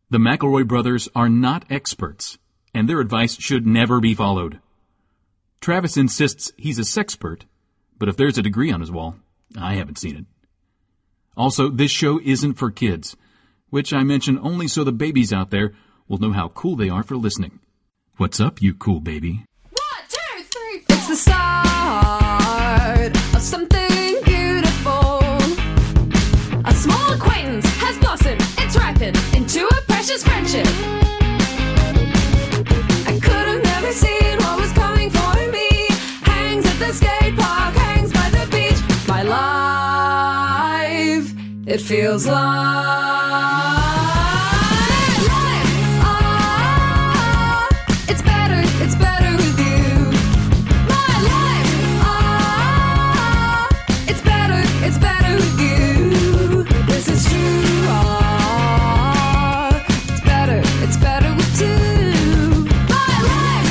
The McElroy brothers are not experts, and their advice should never be followed. Travis insists he's a sexpert, but if there's a degree on his wall, I haven't seen it. Also, this show isn't for kids, which I mention only so the babies out there will know how cool they are for listening. What's up, you cool baby? 1, 2, 3, 4. It's the start of something beautiful. A small acquaintance has blossomed, it's ripened into a precious friendship. I could have never seen what was coming for me. Hangs at the skate park, hangs by the beach. My life, it feels like it's better with you. My life, it's better with you. This is true. It's better with two. My life,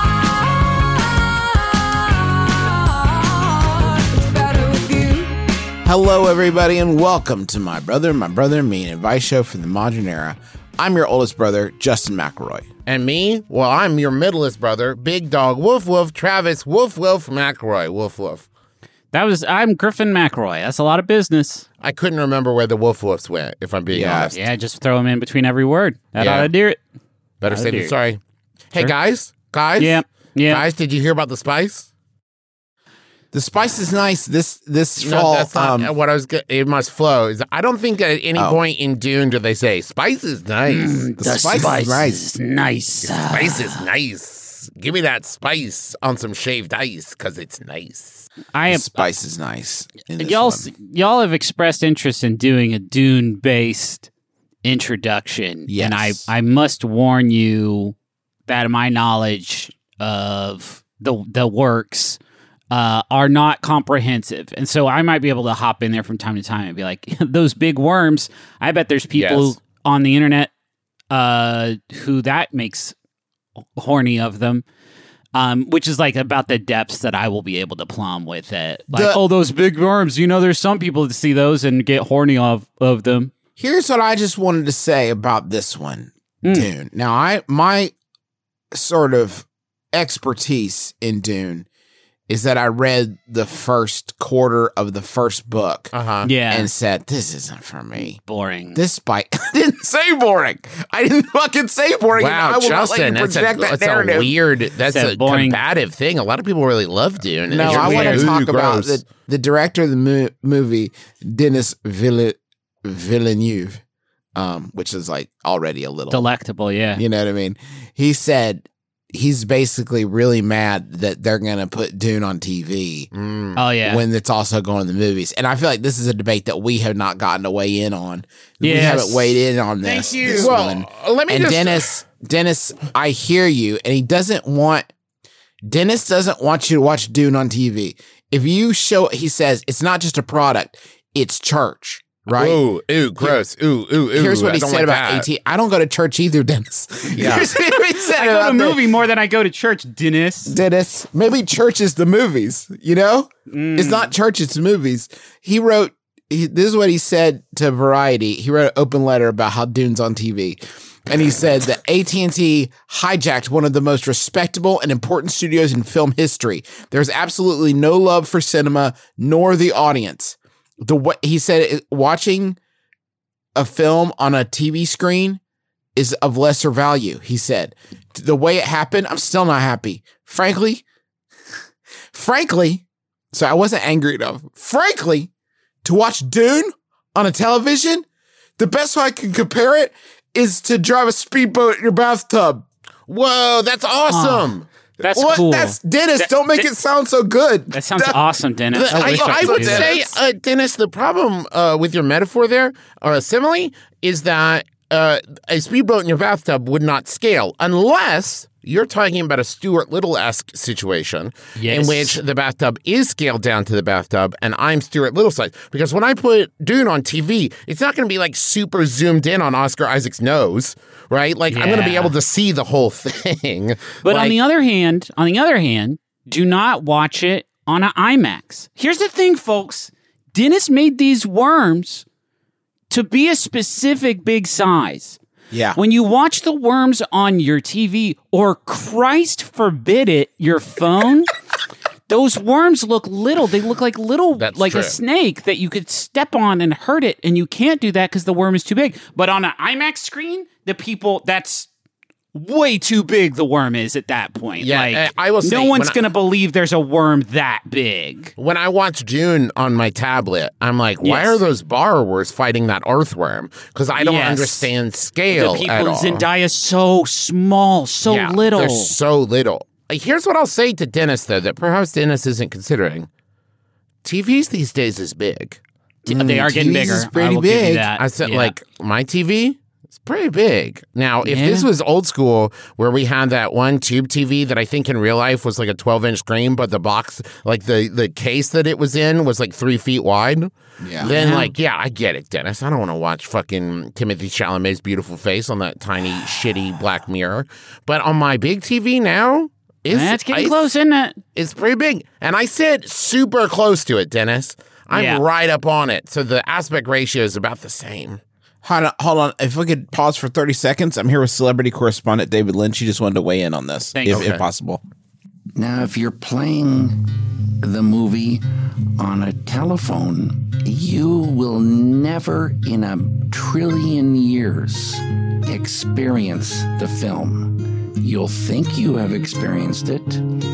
it's better with you. Hello, everybody, and welcome to My Brother, Me, an advice show from the modern era. I'm your oldest brother, Justin McElroy. And me? Well, I'm your middlest brother, Big Dog, Woof Woof, Travis, Woof Woof, McElroy, Woof Woof. I'm Griffin McElroy. That's a lot of business. I couldn't remember where the Woof Woofs went, if I'm being honest. Yeah, just throw them in between every word. That ought to do it. Better Oughta say do than it. sorry. Hey, Sure. guys? Yeah. Guys, did you hear about the spice? The spice is nice this No, fall. that's not what I was getting. It must flow. I don't think at any point in Dune do they say, spice is nice. The spice is nice. Nice. Spice is nice. Give me that spice on some shaved ice, because it's nice. The spice is nice. in this Y'all have expressed interest in doing a Dune-based introduction. Yes. And I must warn you that my knowledge of the works are not comprehensive. And so I might be able to hop in there from time to time and be like, those big worms, I bet there's people Yes. on the internet who that makes horny of them. Which is like about the depths that I will be able to plumb with it. Like, those big worms, there's some people that see those and get horny of them. Here's what I just wanted to say about this one, Dune. Now, my sort of expertise in Dune is that I read the first quarter of the first book Yeah. and said, this isn't for me. Boring. This spice I didn't say boring. I didn't fucking say boring. Wow, I will Justin, not let you project that's that narrative. a weird, that's It's a a boring- combative thing. A lot of people really love Dune. No, It's I want weird. to talk Ooh, about gross. the director of the movie, Denis Villeneuve, which is like already a little, Delectable, yeah. you know what I mean? He said he's basically really mad that they're going to put Dune on TV Oh, yeah. when it's also going to the movies. And I feel like this is a debate that we have not gotten to weigh in on. We Yes. haven't weighed in on this. Thank you. This Well, one. let me and just... Dennis, I hear you, and Dennis doesn't want you to watch Dune on TV. If you show, he says, it's not just a product, it's church, right? Ooh, gross. Ooh. Here's what I he don't said like about that. AT. I don't go to church either, Dennis. Yeah. Here's what he said I go to about movie more than I go to church, Dennis. Dennis. Maybe church is the movies, It's not church, it's movies. This is what he said to Variety. He wrote an open letter about how Dune's on TV. And he said that AT&T hijacked one of the most respectable and important studios in film history. There's absolutely no love for cinema nor the audience. He said watching a film on a TV screen is of lesser value. He said the way it happened, I'm still not happy. Frankly, so I wasn't angry enough. Frankly, to watch Dune on a television, the best way I can compare it is to drive a speedboat in your bathtub. Whoa, that's awesome. That's What? cool. That's Dennis. Don't make it sound so good. That sounds awesome, Dennis. I wish could would do that. say, Dennis, the problem with your metaphor there, or a simile, is that a speedboat in your bathtub would not scale unless you're talking about a Stuart Little-esque situation in which the bathtub is scaled down to the bathtub and I'm Stuart Little size. Because when I put Dune on TV, it's not going to be like super zoomed in on Oscar Isaac's nose, right? Like I'm going to be able to see the whole thing. But on the other hand, do not watch it on an IMAX. Here's the thing, folks. Dennis made these worms to be a specific big size. Yeah. When you watch the worms on your TV or, Christ forbid it, your phone, those worms look little. They look like little, That's like true. a snake that you could step on and hurt it, and you can't do that because the worm is too big. But on an IMAX screen, that's way too big. The worm is at that point. Yeah, like, I will say, no one's when going to believe there's a worm that big. When I watch Dune on my tablet, I'm like, why Yes. are those borrowers fighting that earthworm? Because I don't Yes. understand scale The people at in all. Zendaya is so small, so Yeah, little. They're so little. Here's what I'll say to Dennis, though, that perhaps Dennis isn't considering. TVs these days is big. They are getting TVs bigger. is pretty I will give you big. that. I said, Yeah. like, my TV, it's pretty big. Now, if Yeah. this was old school, where we had that one tube TV that I think in real life was like a 12-inch screen, but the box, like the case that it was in was like 3 feet wide, Yeah. then, Yeah. like, yeah, I get it, Dennis. I don't want to watch fucking Timothy Chalamet's beautiful face on that tiny, shitty Black Mirror. But on my big TV now, That's getting close, isn't it? it's pretty big. And I sit super close to it, Dennis. I'm Yeah. right up on it. So the aspect ratio is about the same. Hold on. If we could pause for 30 seconds, I'm here with celebrity correspondent David Lynch. He just wanted to weigh in on this, Thanks. if possible. Now, if you're playing the movie on a telephone, you will never in a trillion years experience the film. You'll think you have experienced it,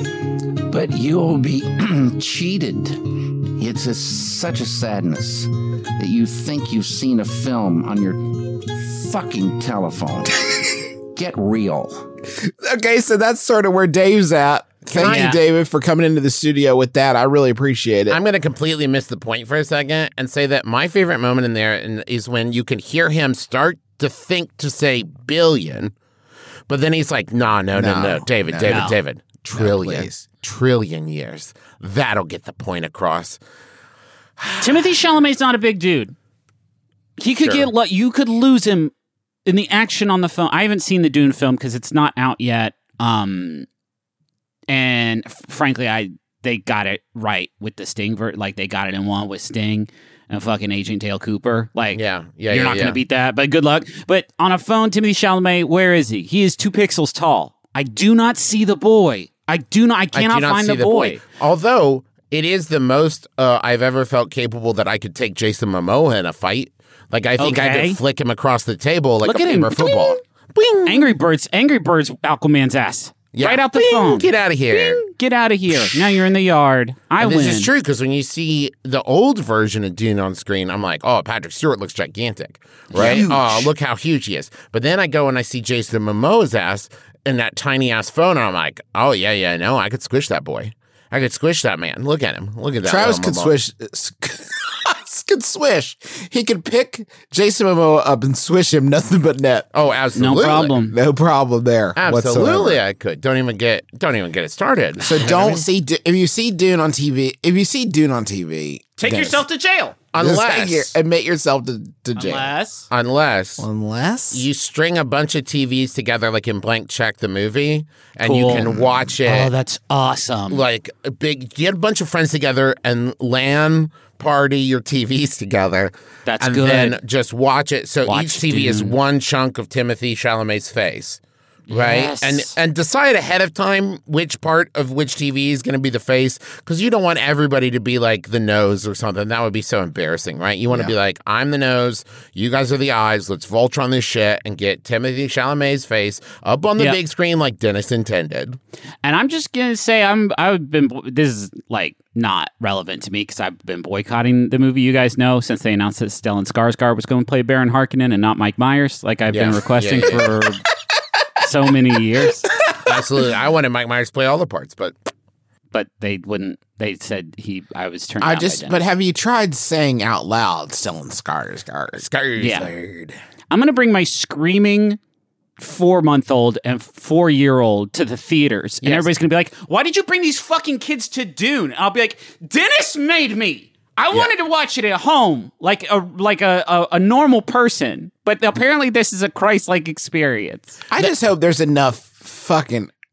but you'll be cheated. It's such a sadness that you think you've seen a film on your fucking telephone. Get real. Okay, so that's sort of where Dave's at. Thank I- you, David, for coming into the studio with that. I really appreciate it. I'm going to completely miss the point for a second and say that my favorite moment in there is when you can hear him start to think to say billion, but then he's like, no, David, trillion, please. trillion years. That'll get the point across. Timothy Chalamet's not a big dude. He could get you could lose him in the action on the film. I haven't seen the Dune film because it's not out yet. And frankly, they got it right with the Sting. Like they got it in one with Sting and fucking Agent Dale Cooper. Like, Yeah, you're not going to beat that. But good luck. But on a phone, Timothy Chalamet, where is he? He is 2 pixels tall. I do not see the boy. I cannot find the boy. point. Although it is the most I've ever felt capable that I could take Jason Momoa in a fight. Like I think I Okay. could flick him across the table like Look a at him. paper football. Bing. Angry Birds, Aquaman's ass. Yeah. Right out the Bing. phone. Get out of here. Get out of here. Now you're in the yard. I And win. this is true because when you see the old version of Dune on screen, I'm like, oh, Patrick Stewart looks gigantic, right? Huge. Oh, look how huge he is. But then I go and I see Jason Momoa's ass in that tiny ass phone, and I'm like, oh, yeah, no, I could squish that boy. I could squish that man. Look at him. Look at that. Travis little could Momoa. swish. Could swish. He could pick Jason Momoa up and swish him nothing but net. Oh, absolutely. No problem. No problem there. Absolutely, whatsoever. I could. Don't even get it started. So don't see if you see Dune on TV. Take Dennis, yourself to jail. unless admit yourself to jail. unless you string a bunch of TVs together, like in Blank Check the movie, and you Cool. can watch it. Oh, that's awesome. Like get a bunch of friends together and LAN party your TVs together. That's and good. then just watch it. So Watch each TV is Dune. one chunk of Timothy Chalamet's face. Right. Yes. And decide ahead of time which part of which TV is going to be the face, because you don't want everybody to be like the nose or something. That would be so embarrassing, right? You want to be like, I'm the nose, you guys are the eyes. Let's Voltron this shit and get Timothy Chalamet's face up on the Yep. big screen like Dennis intended. And I'm just gonna say this is like not relevant to me because I've been boycotting the movie, you guys know, since they announced that Stellan Skarsgård was going to play Baron Harkonnen and not Mike Myers, like I've been Yeah. requesting Yeah. for so many years. Absolutely. I wanted Mike Myers to play all the parts, but But they wouldn't. They said I was turned. down by Dennis. But have you tried saying out loud, Stellan Skarsgård? Yeah. I'm gonna bring my screaming 4-month-old and 4-year-old to the theaters, and everybody's gonna be like, "Why did you bring these fucking kids to Dune?" And I'll be like, "Dennis made me. I wanted to watch it at home, like a normal person, but apparently this is a Christ-like experience." I just hope there's enough fucking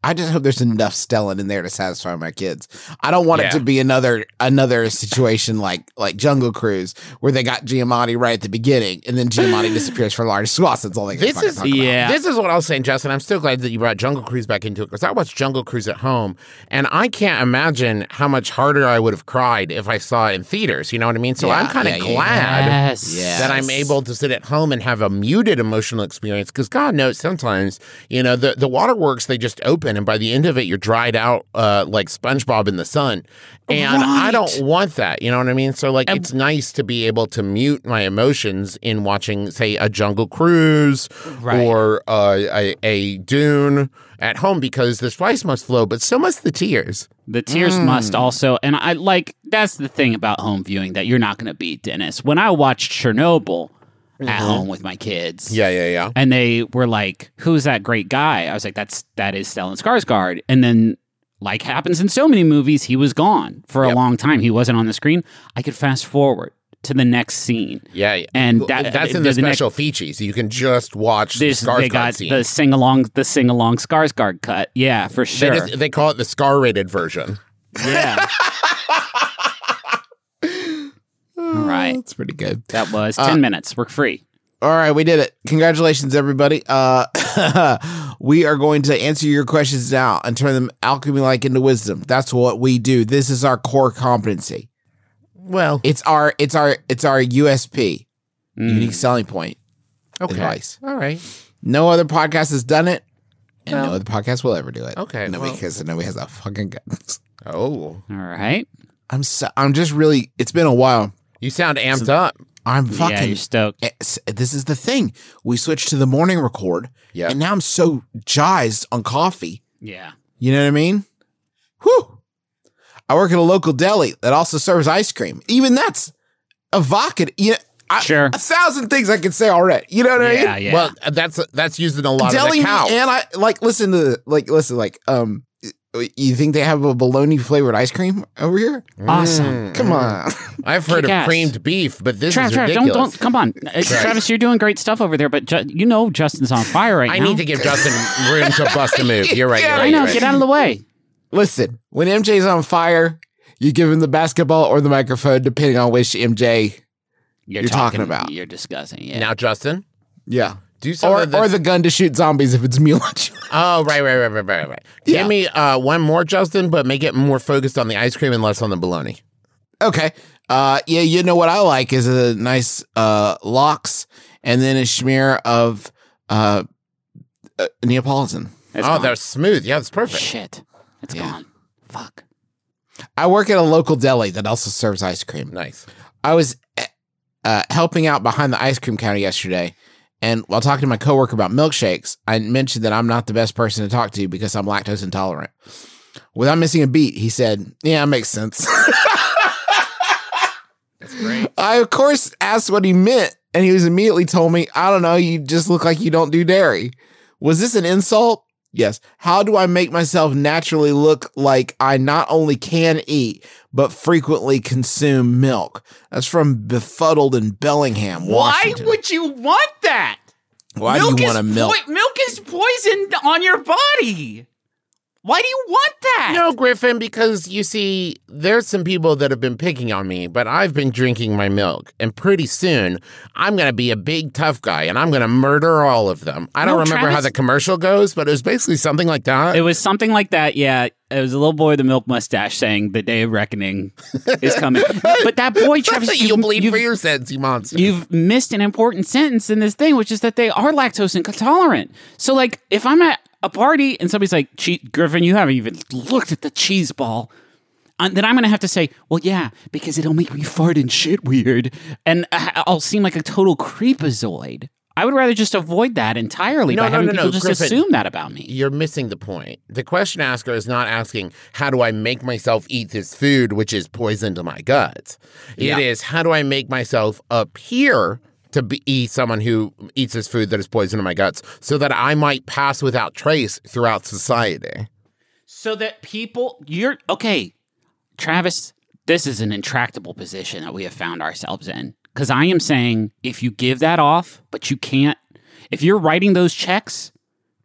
I just hope there's enough Stellan in there to satisfy my kids. I don't want it to be another situation like Jungle Cruise where they got Giamatti right at the beginning and then Giamatti disappears for large swaths. That's all they can talk about. This is what I was saying, Justin. I'm still glad that you brought Jungle Cruise back into it because I watched Jungle Cruise at home and I can't imagine how much harder I would have cried if I saw it in theaters. You know what I mean? So I'm kind of glad that I'm able to sit at home and have a muted emotional experience because God knows sometimes, the waterworks, they just open and by the end of it, you're dried out like SpongeBob in the sun. And I don't want that. You know what I mean? So it's nice to be able to mute my emotions in watching, say, a Jungle Cruise or a Dune at home because the spice must flow, but so must the tears. The tears must also, and that's the thing about home viewing that you're not going to beat, Dennis. When I watched Chernobyl at home with my kids. Yeah. And they were like, who's that great guy? I was like, that is Stellan Skarsgård. And then, like happens in so many movies, he was gone for a long time. He wasn't on the screen. I could fast forward to the next scene. Yeah. And that's in the special features. You can just watch the Skarsgård they got scene. the sing-along Skarsgård cut. Yeah, for sure. They call it the Scar-rated version. Yeah. All right. That's pretty good. That was 10 minutes. We're free. All right, we did it. Congratulations, everybody. We are going to answer your questions now and turn them alchemy-like into wisdom. That's what we do. This is our core competency. Well, it's our USP, unique selling point. Okay. Advice. All right. No other podcast has done it, and no other podcast will ever do it. Okay. Because nobody has a fucking guts. Oh. All right. I'm just really. It's been a while. You sound amped up. I'm fucking. Yeah, you're stoked. This is the thing. We switched to the morning record, and now I'm so jazzed on coffee. Yeah. You know what I mean? Whew. I work at a local deli that also serves ice cream. Even that's evocative. Sure. 1,000 things I could say already. You know what I mean? Yeah. Well, that's used in a lot deli, of the cow. And I listen. You think they have a bologna flavored ice cream over here? Awesome. Come on. I've heard Kick-ass. of creamed beef, but this Travis, is ridiculous. don't come on. Travis, you're doing great stuff over there, but Justin's on fire right now. I need to give Justin room to bust a move. You're right. I know. Get out of the way. Listen, when MJ's on fire, you give him the basketball or the microphone, depending on which MJ you're talking about. You're discussing. Yeah. Now, Justin. Yeah. Or the gun to shoot zombies if it's Mila. Oh, right. Yeah. Give me one more, Justin, but make it more focused on the ice cream and less on the bologna. Okay. You know what I like is a nice lox and then a smear of Neapolitan. They're smooth. Yeah, that's perfect. Shit. It's gone. Fuck. I work at a local deli that also serves ice cream. Nice. I was helping out behind the ice cream counter yesterday. And while talking to my coworker about milkshakes, I mentioned that I'm not the best person to talk to because I'm lactose intolerant. Without missing a beat, he said, "Yeah, it makes sense." That's great. I, of course, asked what he meant, and he was immediately told me, "I don't know, you just look like you don't do dairy." Was this an insult? Yes. How do I make myself naturally look like I not only can eat, but frequently consume milk? That's from Befuddled in Bellingham, Washington. Why would you want that? Why do you want a milk? Milk is poison on your body. Why do you want that? No, Griffin, because you see, there's some people that have been picking on me, but I've been drinking my milk. And pretty soon, I'm going to be a big tough guy, and I'm going to murder all of them. I don't remember how the commercial goes, but it was basically something like that. It was something like that, yeah. It was a little boy with a milk mustache saying the day of reckoning is coming. But that boy, Travis, you'll bleed for your sins, you monster. You've missed an important sentence in this thing, which is that they are lactose intolerant. So, like, if I'm at a party and somebody's like, Griffin, you haven't even looked at the cheese ball, then I'm going to have to say, well, yeah, because it'll make me fart and shit weird. And I'll seem like a total creepazoid. I would rather just avoid that entirely by having people just Griffin, assume that about me. You're missing the point. The question asker is not asking, how do I make myself eat this food, which is poison to my guts? It is, how do I make myself appear to be someone who eats this food that is poison to my guts so that I might pass without trace throughout society? So that people, okay, Travis, this is an intractable position that we have found ourselves in. Because I am saying, if you give that off, but you can't, if you're writing those checks,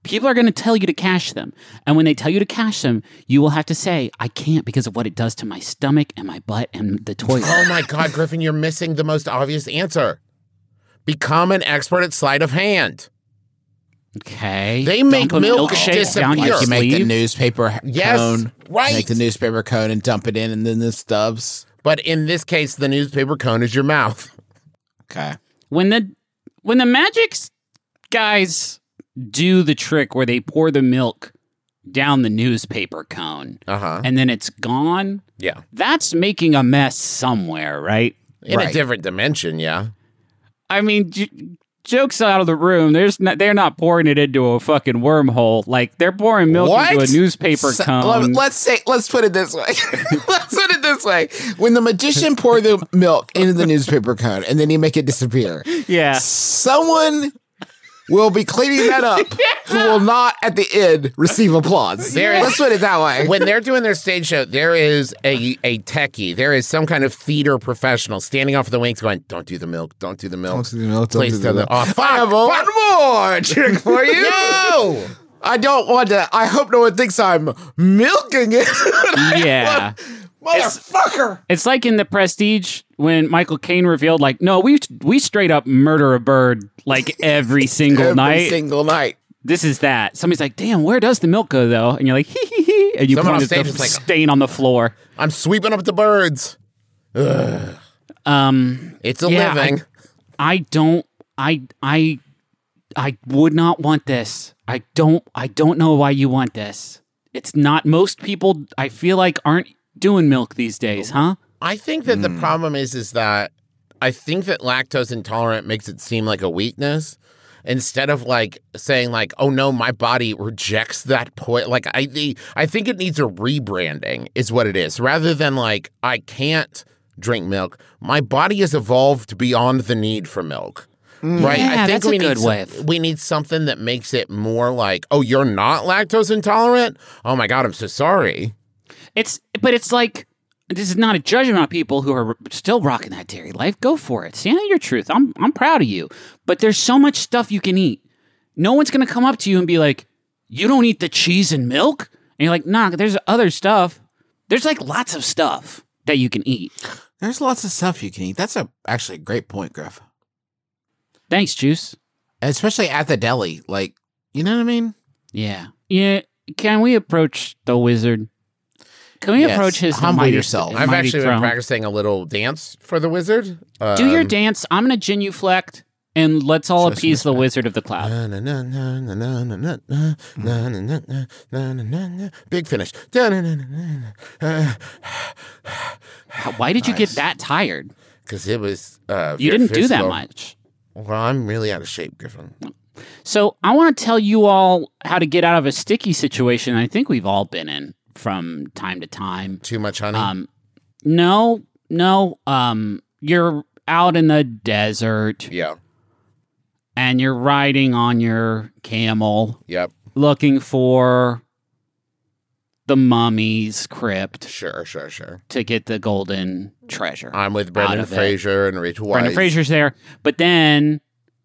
People are going to tell you to cash them. And when they tell you to cash them, you will have to say, I can't because of what it does to my stomach and my butt and the toilet. Oh my God, Griffin, you're missing the most obvious answer. Become an expert at sleight of hand. Okay. They make Dump a milk milkshake down disappear. your Like you make the sleeve. newspaper Yes, cone. right. Make the newspaper cone and dump it in, and then the stubs. But in this case, the newspaper cone is your mouth. Okay. When the magic guys do the trick where they pour the milk down the newspaper cone Uh-huh. and then it's gone, Yeah. that's making a mess somewhere, right? In a Right. different dimension, yeah. I mean, jokes out of the room. They're not pouring it into a fucking wormhole. Like they're pouring milk What? into a newspaper cone. Let's put it this way. Let's put it this way. When the magician pour the milk into the newspaper cone and then you make it disappear, Yeah. someone will be cleaning that up who will not at the end receive applause. Let's put it that way. When they're doing their stage show, there is a techie. There is some kind of theater professional standing off the wings going, don't do the milk, don't do the milk. Don't do the milk, don't Please do the milk. Oh, fuck, I have one more trick for you. No! I don't want to. I hope no one thinks I'm milking it. Yeah. Motherfucker. It's like in The Prestige when Michael Caine revealed, like, no, we straight up murder a bird like every single Every night. single night. This is that. Somebody's like, damn, where does the milk go though? And you're like, hee hee hee, and you Someone point on at stage the is like- stain on the floor. I'm sweeping up the birds. Ugh. It's a Yeah, living. I would not want this. I don't know why you want this. It's not, most people I feel like aren't doing milk these days, huh? I think that the problem is that I think that lactose intolerant makes it seem like a weakness instead of like saying like, oh no, my body rejects that point. Like I think it needs a rebranding is what it is, rather than like I can't drink milk. My body has evolved beyond the need for milk. Right? Yeah, I think that's a we good need way of- we need something that makes it more like, oh, you're not lactose intolerant? Oh my God, I'm so sorry. But it's like, this is not a judgment on people who are still rocking that dairy life. Go for it. Stand on your truth. I'm proud of you. But there's so much stuff you can eat. No one's going to come up to you and be like, you don't eat the cheese and milk? And you're like, nah, there's other stuff. There's like lots of stuff that you can eat. There's lots of stuff you can eat. That's actually a great point, Griff. Thanks, Juice. Especially at the deli. Like, you know what I mean? Yeah. Yeah. Can we approach the wizard? Can we Yes. approach his Humble mighty, yourself. I've mighty actually throne? been practicing a little dance for the wizard. Do your dance. I'm going to genuflect, and let's all Show some appease the respect. wizard of the cloud. Big finish. Why did you get that tired? Because it was. You didn't do that much. Well, I'm really out of shape, Griffin. So I want to tell you all how to get out of a sticky situation I think we've all been in from time to time. Too much honey. No. You're out in the desert Yeah. and you're riding on your camel Yep. looking for the mummy's crypt Sure. to get the golden treasure. I'm with out Brendan of it. Fraser and Rachel Weisz. Brendan Fraser's there, but then,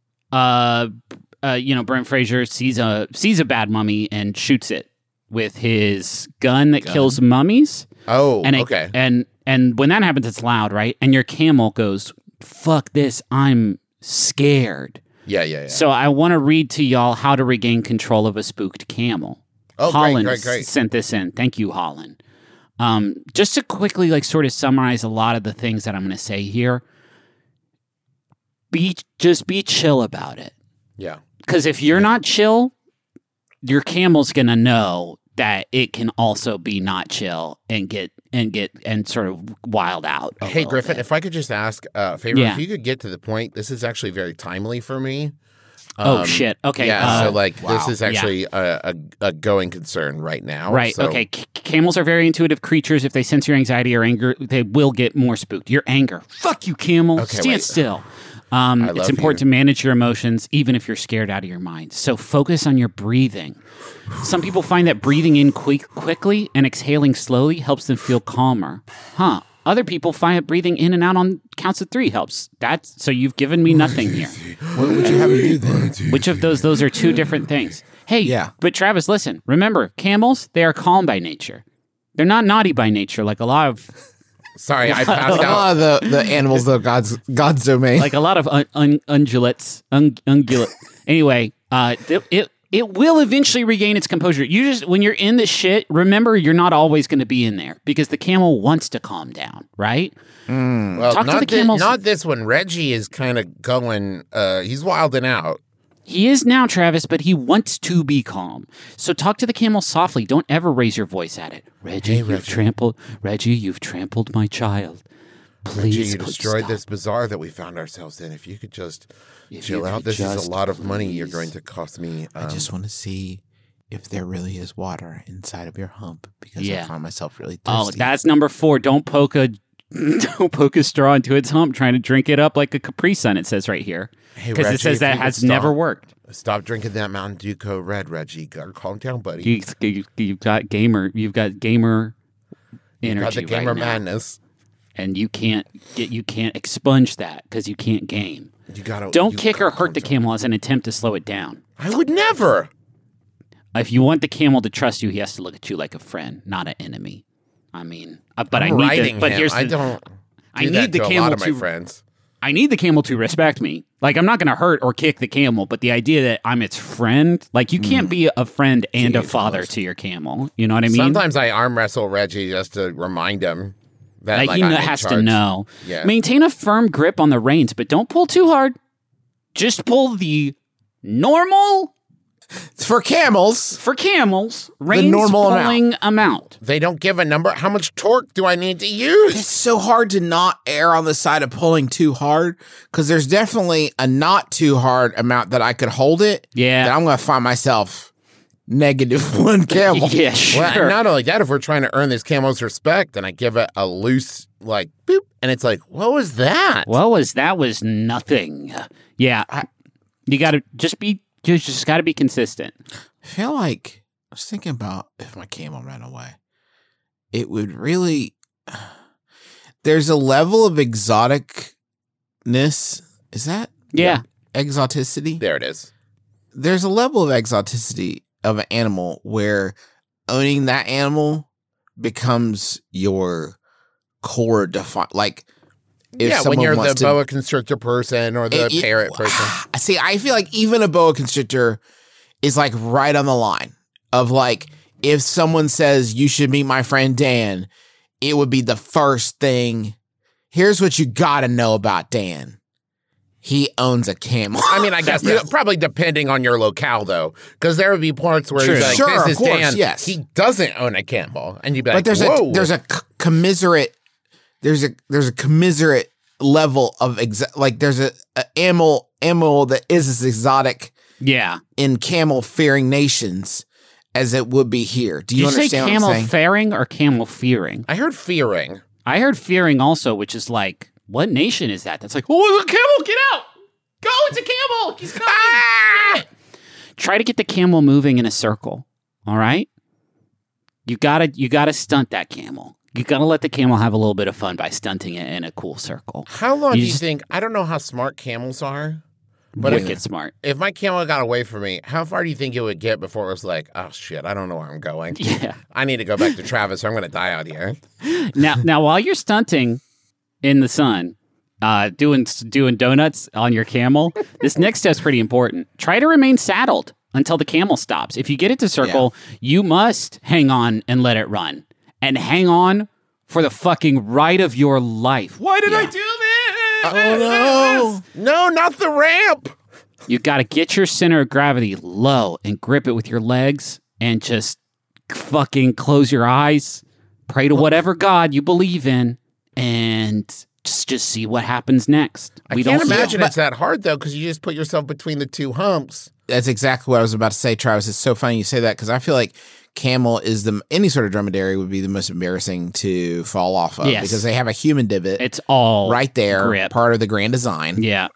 Brendan Fraser sees a bad mummy and shoots it with his gun that kills mummies. Oh, And okay. And when that happens, it's loud, right? And your camel goes, "Fuck this! I'm scared." Yeah. So I want to read to y'all how to regain control of a spooked camel. Oh, Holland great. sent this in. Thank you, Holland. Just to quickly sort of summarize a lot of the things that I'm going to say here. Just be chill about it. Yeah. Because if you're not chill, your camel's going to know that it can also be not chill and get sort of wild out. a Hey, little Griffin, bit. if I could just ask a favor, Yeah. if you could get to the point, this is actually very timely for me. Oh, shit. Okay. Yeah, so this wow. is actually a going concern right now. Right. So, Okay. Camels are very intuitive creatures. If they sense your anxiety or anger, they will get more spooked. Your anger. Fuck you, camel. Okay, Stand wait. still. love It's important you. to manage your emotions, even if you're scared out of your mind. So focus on your breathing. Some people find that breathing in quickly and exhaling slowly helps them feel calmer. Huh. Other people find breathing in and out on counts of 3 helps. So you've given me nothing here. What would you have me do then? Which of those are two different things? Hey, Yeah. But Travis, listen. Remember, camels, they are calm by nature. They're not naughty by nature like a lot of Sorry, I passed A out. lot of the animals, though, God's domain. like a lot of ungulates. Anyway, it will eventually regain its composure. You just when you're in the shit, remember you're not always going to be in there because the camel wants to calm down, right? Well, Talk to not the camels. not this one. Reggie is kind of going. He's wilding out. He is now, Travis, but he wants to be calm. So talk to the camel softly. Don't ever raise your voice at it. Reggie, you've trampled my child. Please, Reggie, you destroyed stop. this bazaar that we found ourselves in. If you could just chill you out, could this is just a lot of money you're please. going to cost me. I just want to see if there really is water inside of your hump because Yeah. I find myself really Oh, thirsty. that's number 4. Don't poke a straw into its hump trying to drink it up like a Capri Sun, it says right here. Hey, Because Reggie, it says if that you could has never stop. worked. Stop drinking that Mountain Dew Code Red, Reggie. Calm down, buddy. You've got gamer energy Got the gamer right now. madness. And you can't expunge that because you can't game. You gotta. Don't you kick or gotta hurt the calm camel as an attempt to slow it down. down. I would never. If you want the camel to trust you, he has to look at you like a friend, not an enemy. I mean, but I I'm need riding to. But him. here's the, I don't. I do that need the to a camel lot of my to. friends. I need the camel to respect me. Like I'm not going to hurt or kick the camel, but the idea that I'm its friend, like you can't be a friend and a father to your camel. You know what I mean? Sometimes I arm wrestle Reggie just to remind him that Like he I'm in has to charge. know. Yeah. Maintain a firm grip on the reins, but don't pull too hard. Just pull the normal For camels, for camels reins normal pulling amount. They don't give a number. How much torque do I need to use? it's so hard to not err on the side of pulling too hard because there's definitely a not too hard amount that I could hold it. Yeah. That I'm going to find myself -1 camel. Yeah, sure. Well, not only that, if we're trying to earn this camel's respect, and I give it a loose like boop, and it's like, what was that? What was that? Was nothing. Yeah, you got to just got to be consistent. I feel like I was thinking about if my camel ran away, it would really. There's a level of exoticness. Is that Yeah. exoticity? There it is. There's a level of exoticity of an animal where owning that animal becomes your core define. Like, if Yeah, when someone you're the wants to- boa constrictor person or the it- parrot person. See, I feel like even a boa constrictor is like right on the line of like, if someone says you should meet my friend Dan, it would be the first thing. Here's what you got to know about Dan. He owns a camel. I mean, I guess probably depending on your locale, though, because there would be parts where True. he's like, Sure, "This of is course, Dan. yes. He doesn't own a camel," and you'd be but like, there's "Whoa, a commiserate. There's a commiserate level of like there's a animal that is as exotic Yeah. in camel fearing nations as it would be here. Do you Did you say understand what I'm camel saying? faring or camel fearing? I heard fearing." I heard fearing also, which is like, what nation is that? That's like, oh, it's a camel, get out! Go, it's a camel! He's coming! Ah! Try to get the camel moving in a circle, all right? You gotta stunt that camel. You gotta let the camel have a little bit of fun by stunting it in a cool circle. How long You do you just- think? I don't know how smart camels are, but Wicked smart. if my camel got away from me, how far do you think it would get before it was like, "Oh shit, I don't know where I'm going. Yeah. I need to go back to Travis, or I'm going to die out here." Now, while you're stunting in the sun, doing donuts on your camel, this next step's pretty important. Try to remain saddled until the camel stops. If you get it to circle, you must hang on and let it run. And hang on for the fucking ride of your life. Why did I do this? Oh No, not the ramp. You got to get your center of gravity low and grip it with your legs and just fucking close your eyes, pray to whatever God you believe in, and just see what happens next. I can't imagine it's that hard though, because you just put yourself between the two humps. That's exactly what I was about to say, Travis. It's so funny you say that because I feel like camel is any sort of dromedary would be the most embarrassing to fall off of Yes. because they have a human divot It's all right there, grip. part of the grand design. Yeah.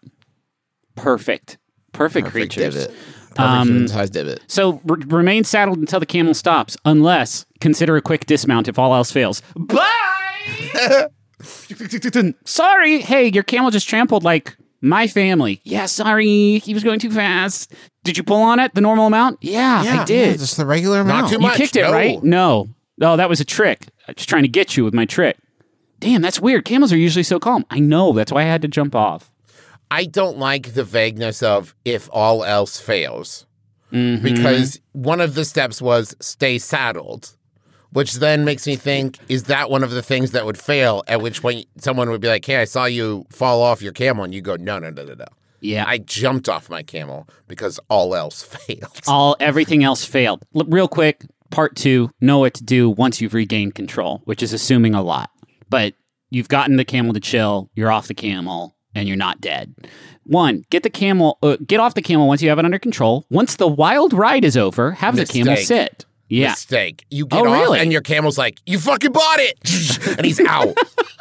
Perfect Perfect creatures. divot. Perfect human-sized divot. So remain saddled until the camel stops, unless consider a quick dismount if all else fails. Bye! Sorry. Hey, your camel just trampled like my family. Yeah, sorry. He was going too fast. Did you pull on it the normal amount? Yeah, I did. Just the regular amount. Not too You much. kicked it, No. right? No. Oh, that was a trick. I was trying to get you with my trick. Damn, that's weird. Camels are usually so calm. I know. That's why I had to jump off. I don't like the vagueness of if all else fails. Because one of the steps was stay saddled, which then makes me think, is that one of the things that would fail? At which point someone would be like, hey, I saw you fall off your camel. And you go, no. Yeah. I jumped off my camel because all else failed. Everything else failed. Real quick, part 2, know what to do once you've regained control, which is assuming a lot. But you've gotten the camel to chill, you're off the camel, and you're not dead. 1, get off the camel once you have it under control. Once the wild ride is over, have the camel Mistake. sit. Yeah. Mistake. You get Oh, off really? and your camel's like, you fucking bought it. And he's out.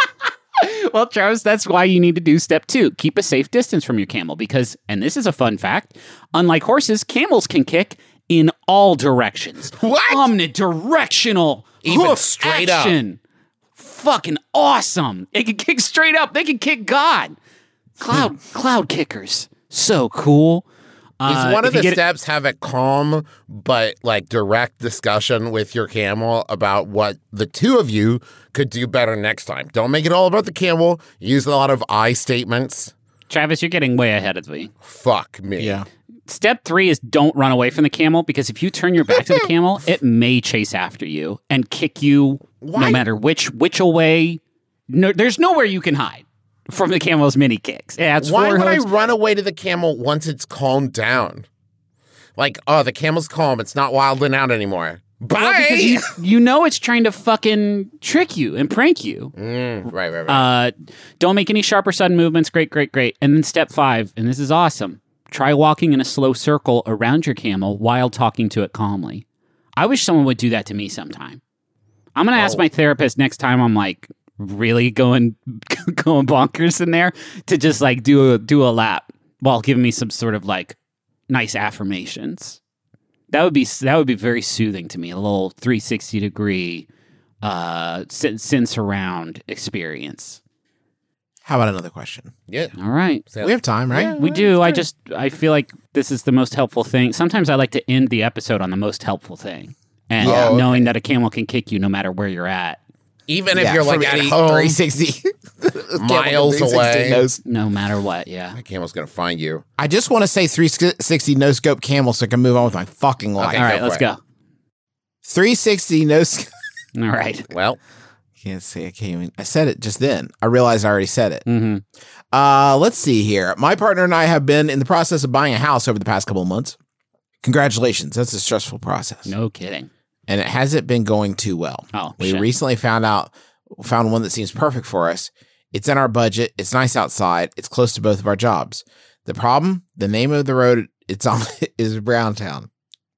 Well, Travis, that's why you need to do step 2. Keep a safe distance from your camel because, and this is a fun fact, unlike horses, camels can kick in all directions. What? Omnidirectional. Even hoof straight up. action. Fucking awesome. They can kick straight up. They can kick God. Cloud kickers. So cool. Is one of if you the get- steps have a calm but like direct discussion with your camel about what the two of you could do better next time? Don't make it all about the camel. Use a lot of I statements. Travis, you're getting way ahead of me. Fuck me. Yeah. Step 3 is don't run away from the camel because if you turn your back to the camel, it may chase after you and kick you no matter which way. No, there's nowhere you can hide from the camel's mini kicks. It has Why 4 would I hooves. run away to the camel once it's calmed down? Like, oh, the camel's calm. It's not wilding out anymore. Bye. Well, because you know it's trying to fucking trick you and prank you. Right. Don't make any sharp or sudden movements. Great. And then step 5, and this is awesome. Try walking in a slow circle around your camel while talking to it calmly. I wish someone would do that to me sometime. I'm going to ask my therapist next time I'm like really going bonkers in there to just like do a lap while giving me some sort of like nice affirmations. That would be very soothing to me. A little 360 degree sense around experience. How about another question? Yeah. All right. We have time, right? We do. I feel like this is the most helpful thing. Sometimes I like to end the episode on the most helpful thing. And knowing that a camel can kick you no matter where you're at. Even if you're like from at home, 360 miles 360 away. knows. No matter what, yeah. The camel's going to find you. I just want to say 360 no scope camel so I can move on with my fucking life. Okay. All right, for let's it. go. 360 no scope. All right. Well, Can't say I can't even. I said it just then. I realized I already said it. Mm-hmm. Let's see here. My partner and I have been in the process of buying a house over the past couple of months. Congratulations. That's a stressful process. No kidding. And it hasn't been going too well. Oh, We shit. recently found one that seems perfect for us. It's in our budget. It's nice outside. It's close to both of our jobs. The problem, the name of the road it's on is Browntown.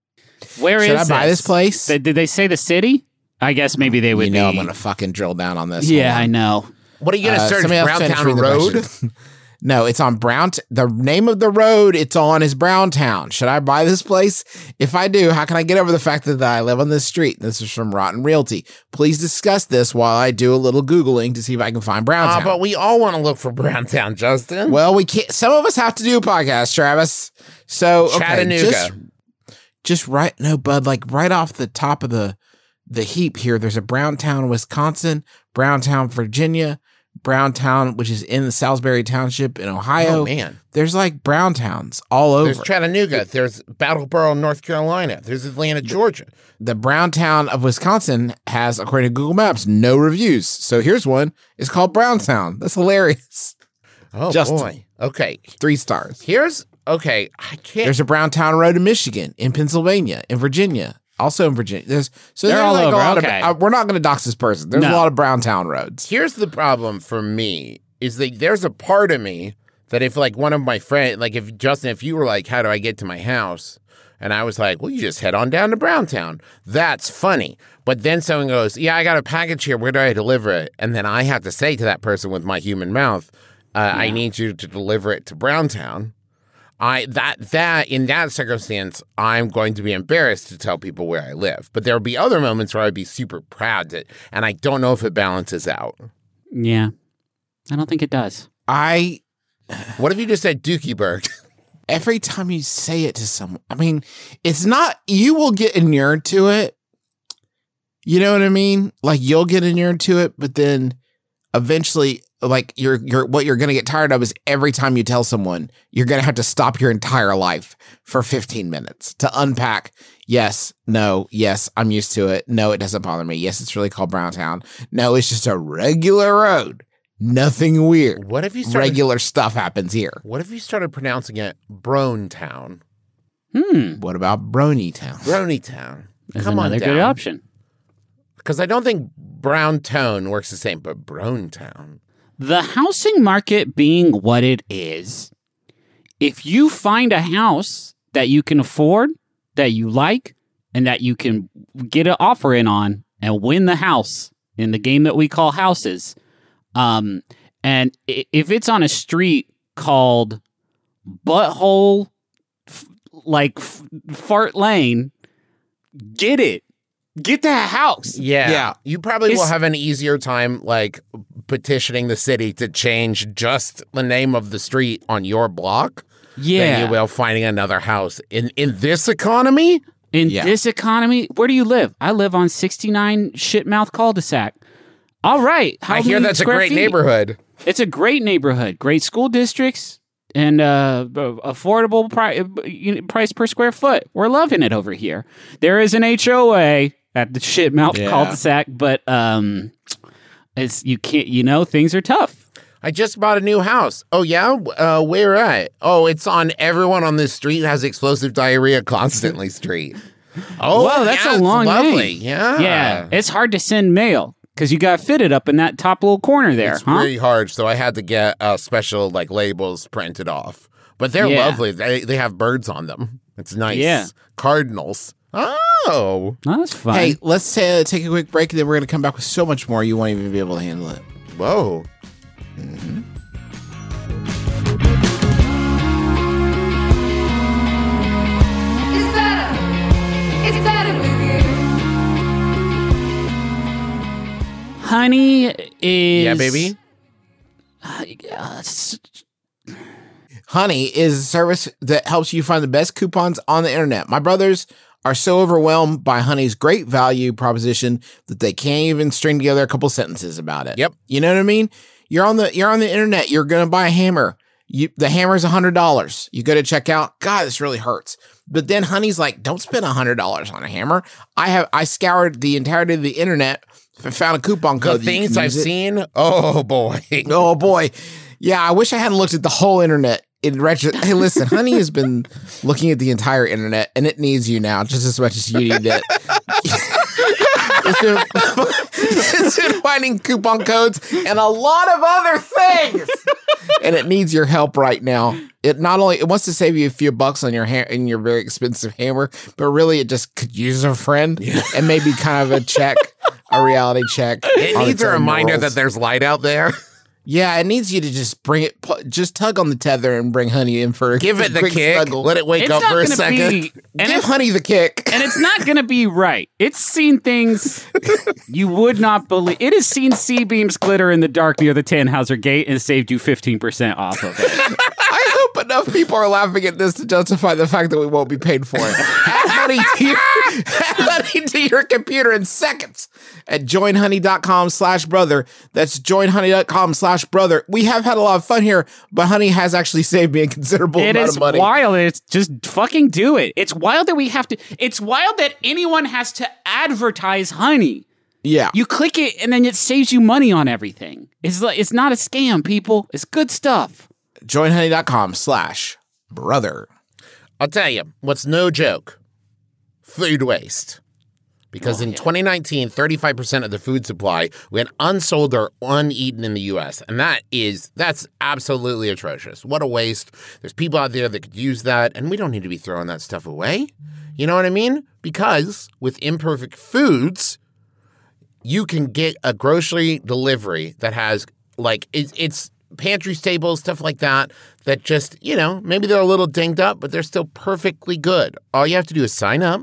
Where Should is I buy this place? Did they say the city? I guess maybe they would You know be. I'm going to fucking drill down on this. Yeah, Hold I on. know. what are you going to search? Somebody else finish Browntown reading the Road? question. No, it's on the name of the road it's on is Browntown. Should I buy this place? If I do, how can I get over the fact that I live on this street? This is from Rotten Realty. Please discuss this while I do a little Googling to see if I can find Browntown. But we all want to look for Browntown, Justin. Well, we can't. Some of us have to do a podcast, Travis. So okay, Chattanooga. just right. No, bud. Like right off the top of the heap here. There's a Browntown, Wisconsin, Browntown, Virginia, Browntown, which is in the Salisbury Township in Ohio. Oh, man. There's like Browntowns all over. There's Chattanooga. There's Battleboro, North Carolina. There's Atlanta, Georgia. The Browntown of Wisconsin has, according to Google Maps, no reviews. So here's one. It's called Browntown. That's hilarious. Oh, Justin. boy. Okay. 3 stars. Okay. I can't. There's a Browntown Road in Michigan, in Pennsylvania, in Virginia. Also in Virginia. They're all over, a lot okay. of, we're not going to dox this person. There's a No. lot of Browntown roads. Here's the problem for me is that there's a part of me that if like one of my friends, like if Justin, if you were like, how do I get to my house? And I was like, well, you just head on down to Browntown. That's funny. But then someone goes, yeah, I got a package here. Where do I deliver it? And then I have to say to that person with my human mouth, I need you to deliver it to Browntown. In that circumstance, I'm going to be embarrassed to tell people where I live. But there will be other moments where I'd be super proud to, and I don't know if it balances out. Yeah. I don't think it does. What if you just said Dookieburg? Every time you say it to someone, I mean, it's not, you will get inured to it. You know what I mean? Like you'll get inured to it, but then eventually, like what you're going to get tired of is every time you tell someone, you're going to have to stop your entire life for 15 minutes to unpack. Yes, no, yes, I'm used to it. No, it doesn't bother me. Yes, it's really called Browntown. No, it's just a regular road. Nothing weird. What if you started, regular stuff happens here? What if you started pronouncing it Browntown? What about Bronytown? Bronytown. That's Come on another down. good option. Because I don't think Browntown works the same, but Browntown. The housing market being what it is, if you find a house that you can afford, that you like, and that you can get an offer in on and win the house in the game that we call houses, and if it's on a street called Butthole, Fart Lane, get it. Get that house. Yeah. You probably will It's- have an easier time, like, petitioning the city to change just the name of the street on your block than Yeah. you will finding another house. In this economy? In Yeah. this economy, where do you live? I live on 69 Shitmouth Cul-de-sac. All right. How I hear many that's a square great feet? neighborhood. It's a great neighborhood, great school districts, and affordable price per square foot. We're loving it over here. There is an HOA at the Shitmouth Yeah. Cul-de-sac, but it's you can't. Things are tough. I just bought a new house. Oh, yeah? Where at? Oh, it's on everyone on this street has explosive diarrhea constantly street. Oh, Well, that's yeah, a it's long lovely. name. Yeah. Yeah, it's hard to send mail because you got fitted up in that top little corner there, It's huh? very hard, so I had to get special labels printed off. But they're Yeah. lovely. They have birds on them. It's nice. Yeah. Cardinals. Oh. Oh, that's fun. Hey, let's take a quick break, and then we're going to come back with so much more. You won't even be able to handle it. Whoa. It's better with you. Honey is Yeah, baby. Honey is a service that helps you find the best coupons on the internet. My brothers are so overwhelmed by Honey's great value proposition that they can't even string together a couple sentences about it. Yep. You know what I mean? You're on the internet. You're gonna buy a hammer. The hammer's $100. You go to checkout. God, this really hurts. But then Honey's like, don't spend $100 on a hammer. I scoured the entirety of the internet and found a coupon The code. that you things can I've use it. seen. Oh, boy. Oh boy. Yeah, I wish I hadn't looked at the whole internet in retro. Hey, listen, Honey has been looking at the entire internet and it needs you now just as much as you need it. It's been finding coupon codes and a lot of other things. And it needs your help right now. It wants to save you a few bucks on your your very expensive hammer, but really it just could use a friend and maybe kind of a reality check. It on needs its a own reminder morals. that there's light out there. Yeah, it needs you to just bring it, just tug on the tether and bring Honey in for a Give it the quick kick. snuggle. Let it wake It's up not for a gonna second. be, and Give it's, Honey the kick. and it's not going to be right. It's seen things you would not believe. It has seen C-beams glitter in the dark near the Tannhauser Gate and saved you 15% off of it. I hope enough people are laughing at this to justify the fact that we won't be paid for it. Add Honey to your computer in seconds at joinhoney.com/brother. That's joinhoney.com/brother. We have had a lot of fun here, but Honey has actually saved me a considerable It amount is of money. wild. It's just fucking do it. It's wild that we have to. It's wild that anyone has to advertise Honey. Yeah. You click it and then it saves you money on everything. It's not a scam, people. It's good stuff. joinhoney.com/brother. I'll tell you, what's no joke? Food waste. Because in 2019, 35% of the food supply went unsold or uneaten in the U.S. And that's absolutely atrocious. What a waste. There's people out there that could use that, and we don't need to be throwing that stuff away. You know what I mean? Because with Imperfect Foods, you can get a grocery delivery that has, it's pantry staples, stuff like that just, maybe they're a little dinged up, but they're still perfectly good. All you have to do is sign up,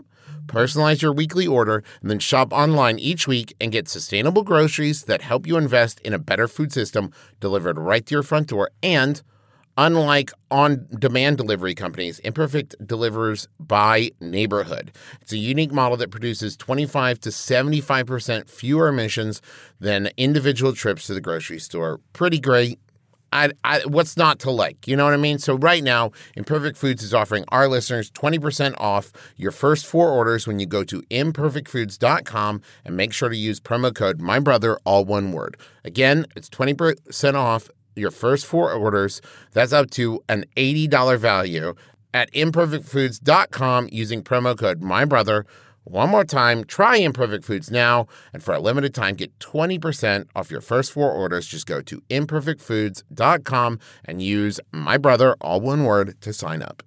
Personalize your weekly order and then shop online each week and get sustainable groceries that help you invest in a better food system delivered right to your front door. And unlike on-demand delivery companies, Imperfect delivers by neighborhood. It's a unique model that produces 25 to 75% fewer emissions than individual trips to the grocery store. Pretty great. What's not to like? You know what I mean? So right now, Imperfect Foods is offering our listeners 20% off your first 4 orders when you go to imperfectfoods.com and make sure to use promo code MyBrother, all one word. Again, it's 20% off your first 4 orders. That's up to an $80 value at imperfectfoods.com using promo code MyBrother. One more time, try Imperfect Foods now, and for a limited time, get 20% off your first 4 orders. Just go to imperfectfoods.com and use MyBrother, all one word, to sign up.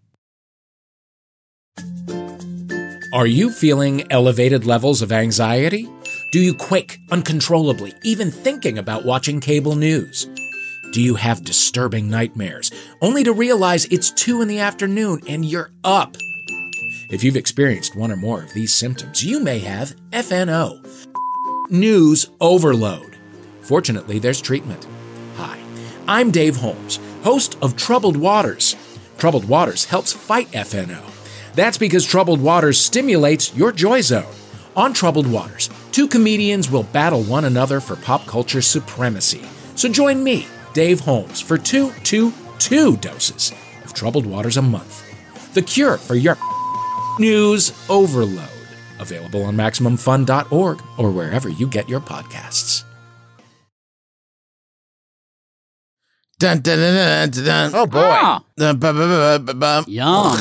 Are you feeling elevated levels of anxiety? Do you quake uncontrollably, even thinking about watching cable news? Do you have disturbing nightmares, only to realize it's 2 p.m. and you're up? If you've experienced one or more of these symptoms, you may have FNO, news overload. Fortunately, there's treatment. Hi, I'm Dave Holmes, host of Troubled Waters. Troubled Waters helps fight FNO. That's because Troubled Waters stimulates your joy zone. On Troubled Waters, 2 comedians will battle one another for pop culture supremacy. So join me, Dave Holmes, for two doses of Troubled Waters a month. The cure for your news overload. Available on MaximumFun.org or wherever you get your podcasts. Dun, dun, dun, dun, dun, dun. Oh, boy. Ah, Dun, ba, ba, ba, ba, ba. yum.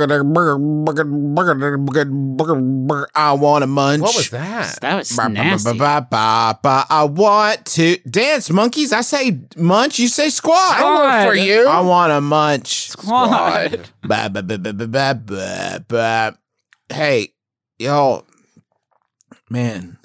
I want to munch. What was that? That was Ba, ba, ba, nasty. ba, ba, ba. I want to dance, monkeys. I say munch, you say squat. I work for you. I want to munch. Squad. Ba, ba, ba, ba, ba, ba, ba, ba. Hey, yo, man,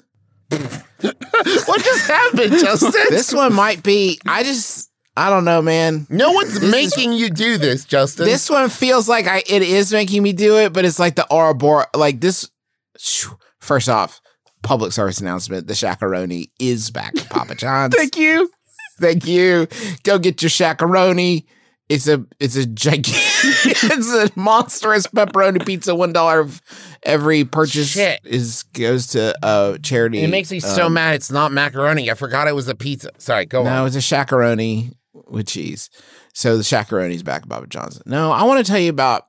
What just happened, Justin? this one might be. I don't know, man. No one's making you do this, Justin. This one feels like it is making me do it, but it's like the Ouroboros. Like this. First off, public service announcement: the Shakaroni is back at Papa John's. Thank you. Thank you. Go get your Shakaroni. It's a gigantic, it's a monstrous pepperoni pizza. $1 of every purchase Shit. goes to charity. It makes me so mad it's not macaroni. I forgot it was a pizza. Sorry, go No, on. it's a Shakaroni with cheese. So the Shakaroni's back at Papa John's. No, I want to tell you about.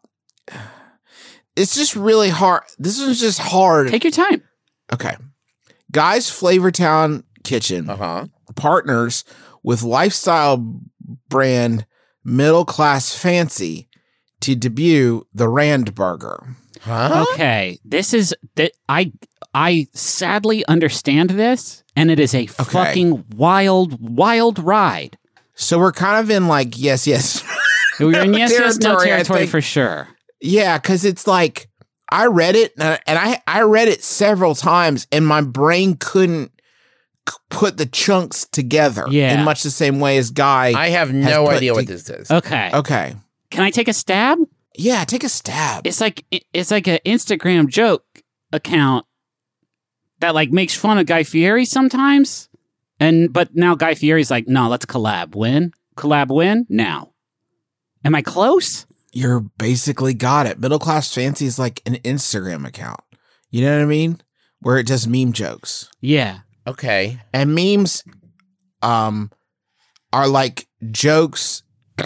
It's just really hard. This one's just hard. Take your time. Okay, Guy's Flavortown Kitchen Uh-huh. partners with lifestyle brand Middle Class Fancy to debut the Rand Burger. Huh? Okay, this is that I sadly understand this, and it is a fucking wild ride. So we're kind of in like yes. We're in yes, no Territory, I territory think. for sure. Yeah, because it's like I read it and I read it several times and my brain couldn't put the chunks together Yeah. in much the same way as Guy. I have has no put idea what to- this is. Okay, Okay. can I take a stab? Yeah, take a stab. It's like an Instagram joke account that like makes fun of Guy Fieri sometimes, but now Guy Fieri's like, no, let's collab. Win now. Am I close? You're basically got it. Middle Class Fancy is like an Instagram account. You know what I mean? Where it does meme jokes. Yeah. Okay. And memes are like jokes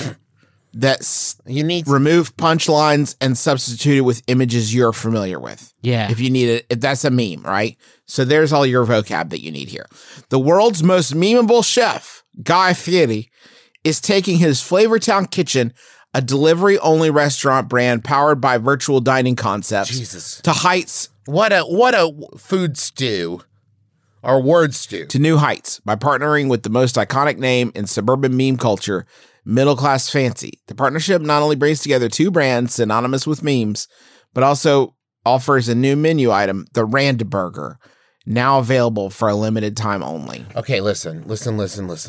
that You need remove punchlines and substitute it with images you're familiar with. Yeah. If you need it, if that's a meme, right? So there's all your vocab that you need here. The world's most memeable chef, Guy Fieri, is taking his Flavortown Kitchen, a delivery-only restaurant brand powered by virtual dining concepts, Jesus. to heights, What a food stew. Or word stew. to new heights by partnering with the most iconic name in suburban meme culture, Middle Class Fancy. The partnership not only brings together 2 brands synonymous with memes, but also offers a new menu item, the Rand Burger, now available for a limited time only. Okay, listen. I I'm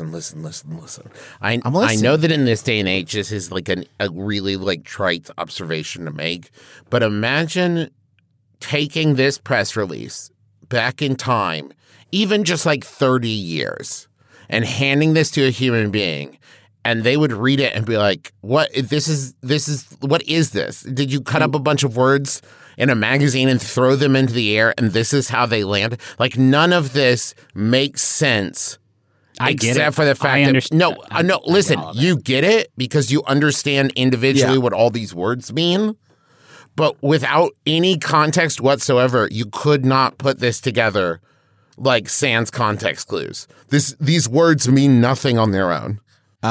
I listening. know that in this day and age, this is like a really like trite observation to make, but imagine taking this press release back in time, even just like 30 years, and handing this to a human being, and they would read it and be like, what is this? Did you cut up a bunch of words in a magazine and throw them into the air, and this is how they land? Like, none of this makes sense. I get except it. for the fact that no, listen, you get it because you understand individually what all these words mean, but without any context whatsoever, you could not put this together like sans context clues. These words mean nothing on their own.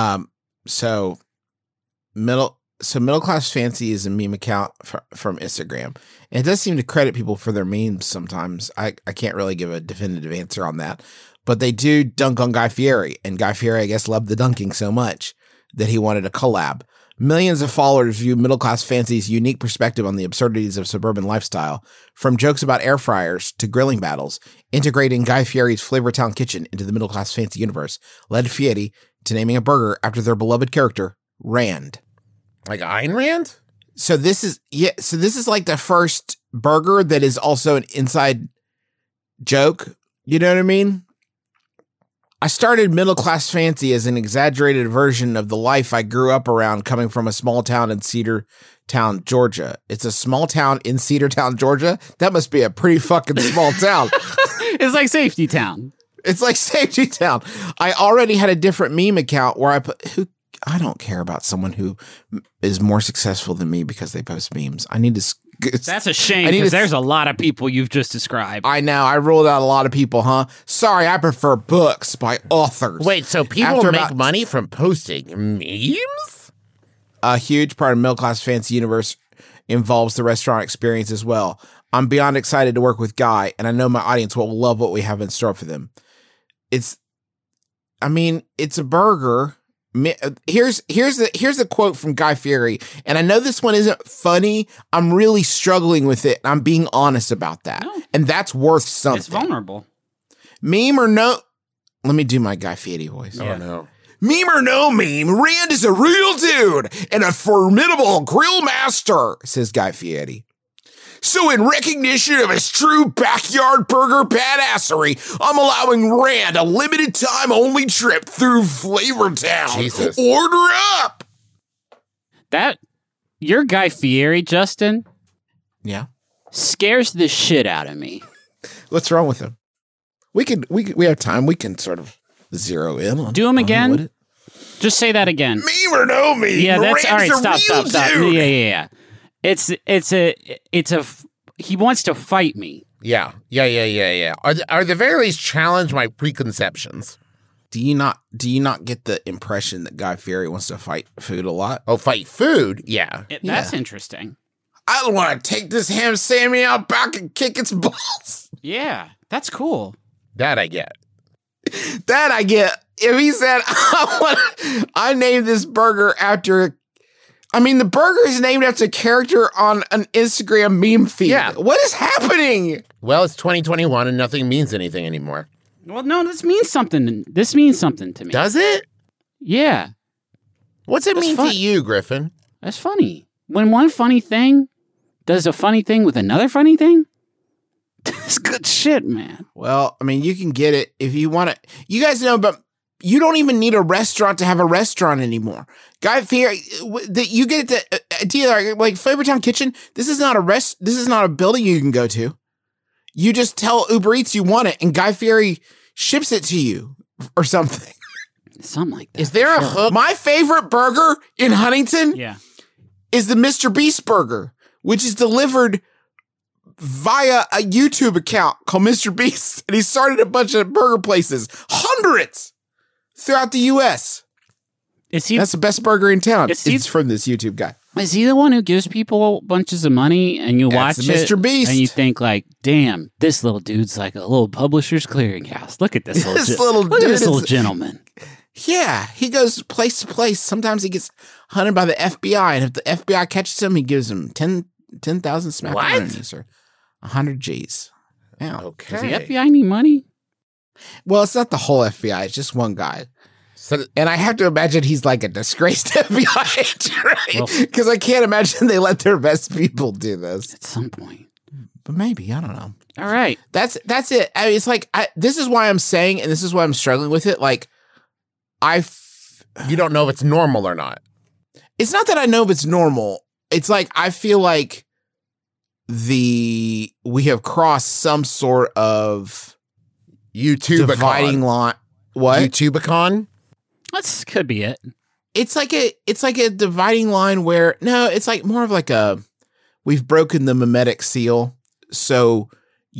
So middle class fancy is a meme account from Instagram. And it does seem to credit people for their memes sometimes. I can't really give a definitive answer on that. But they do dunk on Guy Fieri, and Guy Fieri, I guess, loved the dunking so much that he wanted a collab. Millions of followers view Middle Class Fancy's unique perspective on the absurdities of suburban lifestyle, from jokes about air fryers to grilling battles. Integrating Guy Fieri's Flavortown kitchen into the Middle Class Fancy universe led Fieri to naming a burger after their beloved character, Rand. Like Ayn Rand? So this is like the first burger that is also an inside joke. You know what I mean? I started Middle Class Fancy as an exaggerated version of the life I grew up around, coming from a small town in Cedartown, Georgia. It's a small town in Cedartown, Georgia. That must be a pretty fucking small town. It's like Safety Town. It's like Safety Town. I already had a different meme account where I don't care about someone who is more successful than me because they post memes. I need to. That's a shame because there's a lot of people you've just described. I know. I ruled out a lot of people, huh? Sorry, I prefer books by authors. Wait, so people make money from posting memes? A huge part of Middle Class Fancy universe involves the restaurant experience as well. I'm beyond excited to work with Guy, and I know my audience will love what we have in store for them. It's a burger. Here's the quote from Guy Fieri, and I know this one isn't funny. I'm really struggling with it. I'm being honest about that, and that's worth something. It's vulnerable. Meme or no? Let me do my Guy Fieri voice. Oh no. Meme or no meme, Rand is a real dude and a formidable grill master, says Guy Fieri. So in recognition of his true backyard burger badassery, I'm allowing Rand a limited time only trip through Flavortown. Jesus. Order up! Your Guy Fieri, Justin, Yeah. scares the shit out of me. What's wrong with him? We have time. We can sort of zero in on. Do him on again? what Just say that again. Meme or no meme? Yeah, that's all right. Rand's Stop. dude. Yeah. It's he wants to fight me. Yeah. Are the very least challenge my preconceptions? Do you not get the impression that Guy Fieri wants to fight food a lot? Oh, fight food? Yeah. That's interesting. I don't want to take this ham Sammy out back and kick its balls. Yeah, that's cool. That I get. That I get. If he said, I named this burger after, the burger is named after a character on an Instagram meme feed. Yeah. What is happening? Well, it's 2021 and nothing means anything anymore. Well, no, this means something. This means something to me. Does it? Yeah. What's it mean fun. to you, Griffin? That's funny. When one funny thing does a funny thing with another funny thing, that's good shit, man. Well, you can get it if you want it. You guys know, but you don't even need a restaurant to have a restaurant anymore. Guy Fieri, you get the idea, like Flavortown Kitchen. This is not a building you can go to. You just tell Uber Eats you want it, and Guy Fieri ships it to you or something. Something like that. Is there a hook? My favorite burger in Huntington is the Mr. Beast burger, which is delivered via a YouTube account called Mr. Beast. And he started a bunch of burger places, hundreds throughout the U.S. That's the best burger in town. It's from this YouTube guy. Is he the one who gives people bunches of money and you watch it? Mr. Beast. And you think like, damn, this little dude's like a little publisher's clearinghouse. Look at this look at this little gentleman. Yeah, he goes place to place. Sometimes he gets hunted by the FBI, and if the FBI catches him, he gives him 10,000 smack money, or 100 G's. Yeah. Okay. Does the FBI need money? Well, it's not the whole FBI. It's just one guy. And I have to imagine he's like a disgraced FBI agent, right? Because I can't imagine they let their best people do this. At some point. But maybe, I don't know. All right. That's it. It's like this is why I'm saying, and this is why I'm struggling with it. Like, You don't know if it's normal or not. It's not that I know if it's normal. It's like I feel like we have crossed some sort of dividing line. What? YouTubicon? That could be it. It's like a dividing line where it's like more of like we've broken the mimetic seal. So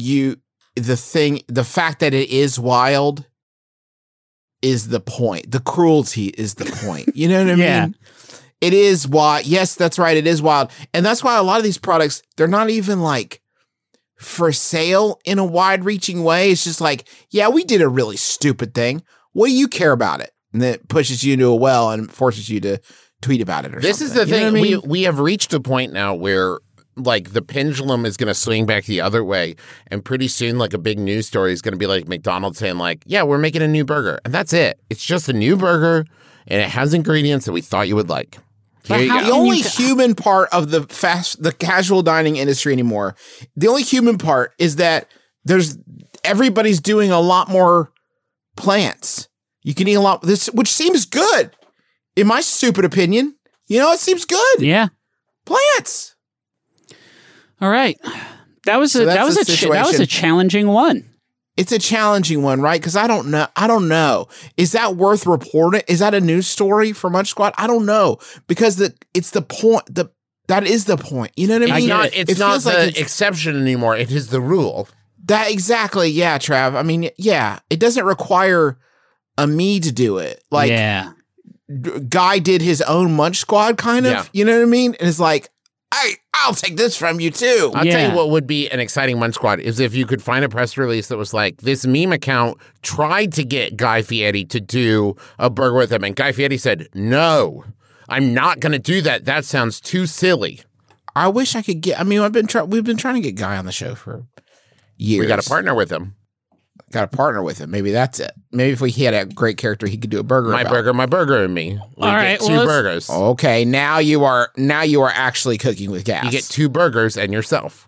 the fact that it is wild is the point. The cruelty is the point. You know what I Yeah. mean? It is wild. Yes, that's right. It is wild. And that's why a lot of these products, they're not even like for sale in a wide reaching way. It's just like, yeah, we did a really stupid thing. What do you care about it? And then it pushes you into a well and forces you to tweet about it or This something. is the You know thing. what I mean? We have reached a point now where like the pendulum is going to swing back the other way. And pretty soon, like a big news story is going to be like McDonald's saying like, yeah, we're making a new burger. And that's it. It's just a new burger and it has ingredients that we thought you would like. Here you how go. The only human part of the casual dining industry anymore, the only human part is that everybody's doing a lot more plants. You can eat a lot, which seems good. In my stupid opinion, it seems good. Yeah. Plants. All right. That was So that's the that was a situation. challenging one. It's a challenging one, right? Because I don't know. Is that worth reporting? Is that a news story for Munch Squad? I don't know because it's the point. That is the point. You know what I mean? It's not the exception anymore. It is the rule. That exactly. Yeah, Trav. I mean, yeah, it doesn't require me to do it. Like, yeah. Guy did his own Munch Squad kind of. Yeah. You know what I mean? And it's like, I'll take this from you too. I'll tell Yeah. you what would be an exciting Munch Squad is if you could find a press release that was like, this meme account tried to get Guy Fieri to do a burger with him. And Guy Fieri said, no, I'm not going to do that. That sounds too silly. I wish I could get. I mean, we've been trying to get Guy on the show for years. We got to partner with him. Got to partner with him. Maybe that's it. Maybe if he had a great character, he could do a burger. My burger, and me. We All get right, two well, burgers. Okay, now you are actually cooking with gas. You get two burgers and yourself.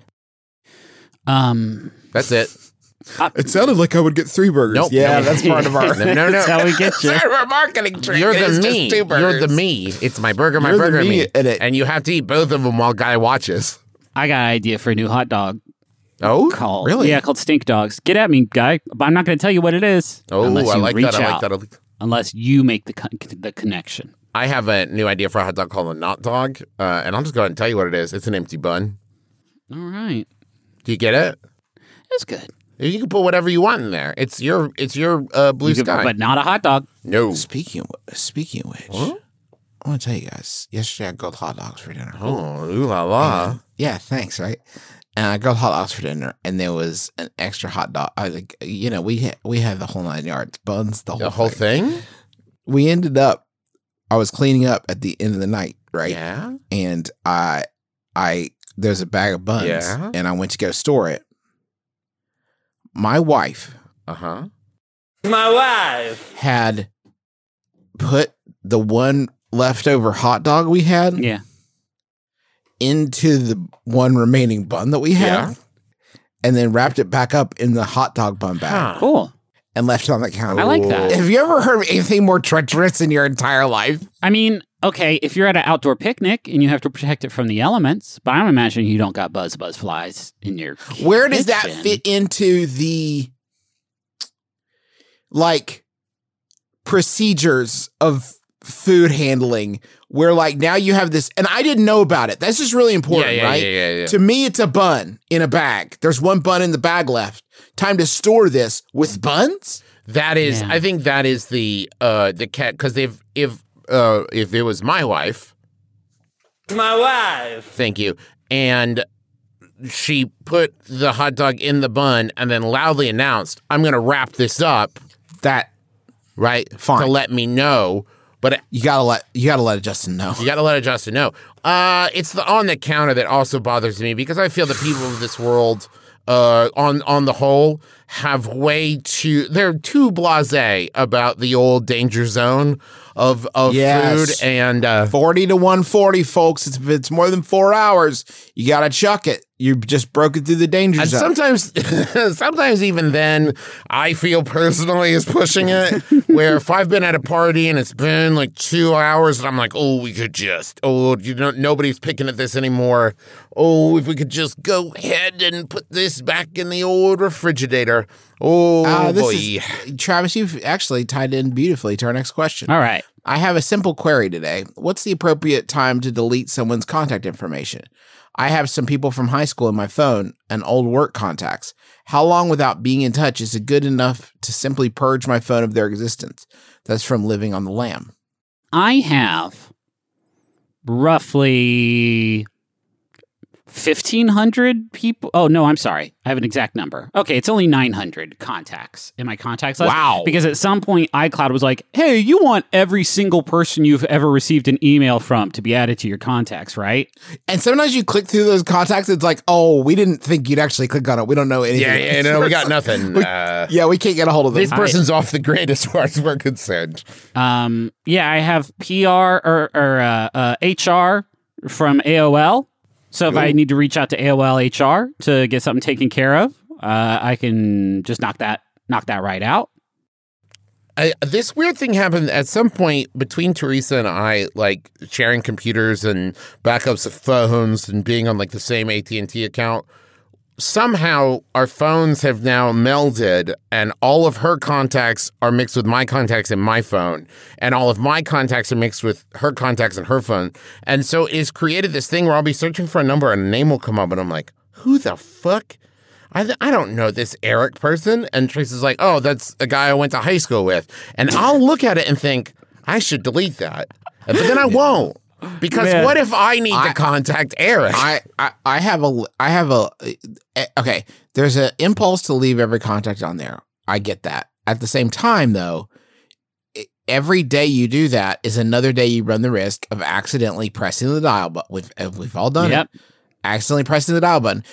That's it. It sounded like I would get 3 burgers. Nope. Yeah, No. that's part of our. No. That's how we get you. That's our marketing trick. You're It the is just me. 2 You're burgers. the me. It's my burger, You're the burger, me me. in it. And you have to eat both of them while Guy watches. I got an idea for a new hot dog Oh? called Really? called Stink Dogs. Get at me, Guy. But I'm not going to tell you what it is. Oh, unless I you like reach that. I out, like that. Unless you make the connection. I have a new idea for a hot dog called a not dog, and I'll just go ahead and tell you what it is. It's an empty bun. All right. Do you get it? That's good. You can put whatever you want in there. It's your blue You could- sky. but not a hot dog. No. Speaking of which, I want to tell you guys. Yesterday, I grilled hot dogs for dinner. Oh, ooh la la. Yeah, thanks. Right, and I grilled hot dogs for dinner, and there was an extra hot dog. I like, we had the whole 9 yards, buns, the The whole thing? We ended up. I was cleaning up at the end of the night, right? Yeah. And I there's a bag of buns, Yeah. and I went to go store it. My wife Uh-huh. had put the one leftover hot dog we had Yeah. into the one remaining bun that we had, Yeah. and then wrapped it back up in the hot dog bun bag Huh. Cool. and left it on the counter. I like that. Have you ever heard of anything more treacherous in your entire life? I mean, okay, if you're at an outdoor picnic and you have to protect it from the elements, but I'm imagining you don't got buzz flies in your Where does that kitchen. fit into the like procedures of food handling where like now you have this, and I didn't know about it. That's just really important, right? Yeah. To me, it's a bun in a bag. There's one bun in the bag left. Time to store this with buns? That is, Yeah. I think that is the cat, because if it was my wife. Thank you. And she put the hot dog in the bun and then loudly announced, I'm going to wrap this up, That right? Fine. To let me know. But you gotta let Justin know. you got to let Justin know. It's the on the counter that also bothers me because I feel the people of this world, on the whole, have they're too blasé about the old danger zone of Yes. food and 40 to 140, folks. If it's more than 4 hours, you gotta chuck it. You've just broken through the danger And zone. sometimes even then, I feel personally is pushing it. Where if I've been at a party and it's been like 2 hours, and I'm like, nobody's picking at this anymore. Oh, if we could just go ahead and put this back in the old refrigerator. Oh boy, Travis, you've actually tied in beautifully to our next question. All right. I have a simple query today. What's the appropriate time to delete someone's contact information? I have some people from high school in my phone and old work contacts. How long without being in touch is it good enough to simply purge my phone of their existence? That's from Living on the Lam. I have roughly 1,500 people. Oh, no, I'm sorry. I have an exact number. Okay, it's only 900 contacts in my contacts list. Wow. Because at some point, iCloud was like, hey, you want every single person you've ever received an email from to be added to your contacts, right? And sometimes you click through those contacts, it's like, oh, we didn't think you'd actually click on it. We don't know anything. we got nothing. We can't get a hold of them. This person's off the grid as far as we're concerned. Yeah, I have PR or HR from AOL. So if I need to reach out to AOL HR to get something taken care of, I can just knock that right out. This weird thing happened at some point between Teresa and I, like sharing computers and backups of phones and being on like the same AT&T account. Somehow our phones have now melded and all of her contacts are mixed with my contacts in my phone and all of my contacts are mixed with her contacts in her phone. And so it's created this thing where I'll be searching for a number and a name will come up and I'm like, who the fuck? I don't know this Eric person. And Teresa's like, oh, that's a guy I went to high school with. And I'll look at it and think, I should delete that. But then I won't. Because what if I need to contact Eric? Okay, there's an impulse to leave every contact on there. I get that. At the same time, though, every day you do that is another day you run the risk of accidentally pressing the dial button. We've all done it. Accidentally pressing the dial button.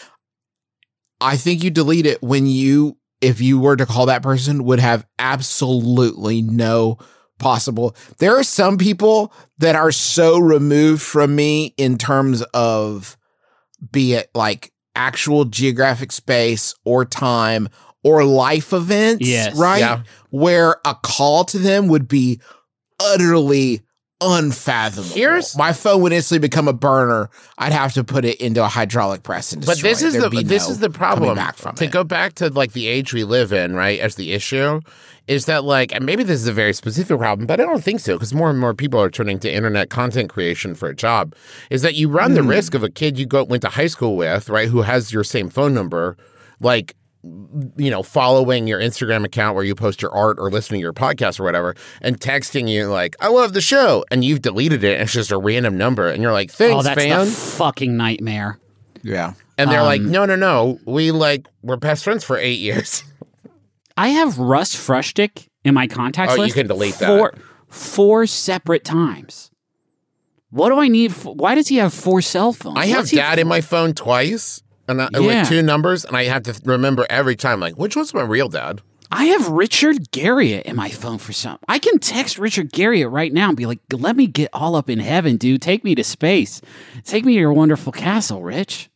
I think you delete it when you, if you were to call that person, would have absolutely no possible. There are some people that are so removed from me in terms of, be it like actual geographic space or time or life events, right? Yeah. Where a call to them would be utterly unfathomable. My phone would instantly become a burner. I'd have to put it into a hydraulic press and destroy But this is the problem. To go back to like the age we live in, right? As the issue is that like, and maybe this is a very specific problem, but I don't think so because more and more people are turning to internet content creation for a job. Is that you run the risk of a kid you went to high school with, right? Who has your same phone number, like, you know, following your Instagram account where you post your art or listening to your podcast or whatever, and texting you like, I love the show, and you've deleted it, and it's just a random number, and you're like, thanks, that's fan. the fucking nightmare. Yeah. And they're like, no, we're best friends for 8 years. I have Russ Frushtick in my contacts list. You can delete that. Four separate times. What do I need? Why does he have 4 cell phones? I have Dad in my phone twice. And with 2 numbers, and I have to remember every time, like, which one's my real dad? I have Richard Garriott in my phone for some. I can text Richard Garriott right now and be like, let me get all up in heaven, dude. Take me to space. Take me to your wonderful castle, Rich.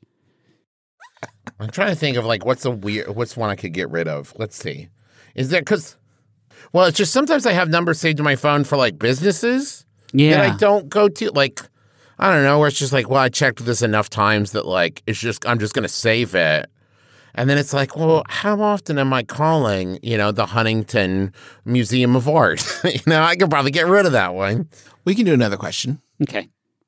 I'm trying to think of, like, what's one I could get rid of? Let's see. Is there, because, well, it's just sometimes I have numbers saved to my phone for, like, businesses that I don't go to, like, I don't know, where it's just like, well, I checked this enough times that, like, I'm just going to save it. And then it's like, well, how often am I calling, you know, the Huntington Museum of Art? You know, I could probably get rid of that one. We can do another question. Okay.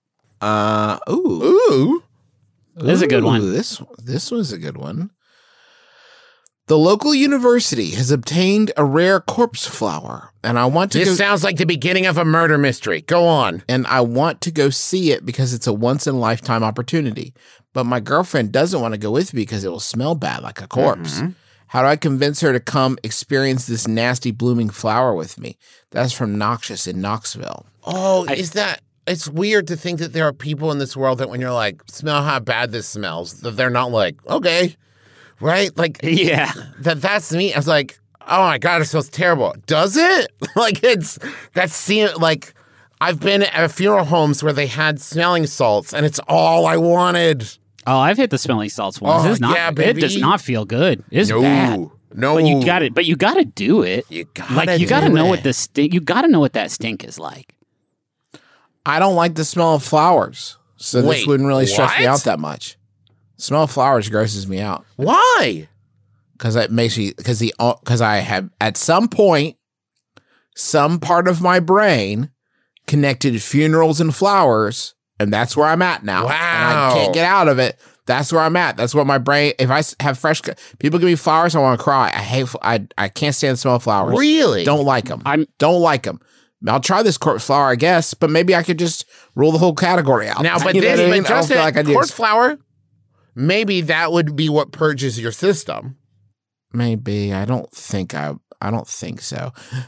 Ooh. This is a good one. This was a good one. The local university has obtained a rare corpse flower, and I want to This sounds like the beginning of a murder mystery. Go on. And I want to go see it because it's a once-in-a-lifetime opportunity. But my girlfriend doesn't want to go with me because it will smell bad like a corpse. Mm-hmm. How do I convince her to come experience this nasty blooming flower with me? That's from Noxious in Knoxville. Oh, it's weird to think that there are people in this world that when you're like, smell how bad this smells, that they're not like, okay. Right? Like, yeah. That's me. I was like, oh my God, it smells terrible. Does it? Like, like, I've been at funeral homes where they had smelling salts and it's all I wanted. Oh, I've hit the smelling salts once. Oh, It's not, yeah, it baby. does not feel good. It's No. bad. No. But you got it. But you got to do it. You gotta like you got to do know it. what the stink. You got to know what that stink is like. I don't like the smell of flowers, so this Wait, wouldn't really stress me what? out that much. Smell of flowers grosses me out Why? because it makes me because I have at some point some part of my brain connected funerals and flowers, and that's where I'm at now. And Wow. I can't get out of it. That's where I'm at. That's what my brain. If I have fresh, people give me flowers, I want to cry. I can't stand the smell of flowers. Really? Don't like them. I'm- Don't like them. I'll try this corpse flower, I guess, but maybe I could just rule the whole category out. Now, but You know this, what I mean? but I don't Justin, feel like I do. corpse flower, maybe that would be what purges your system. Maybe I don't think so.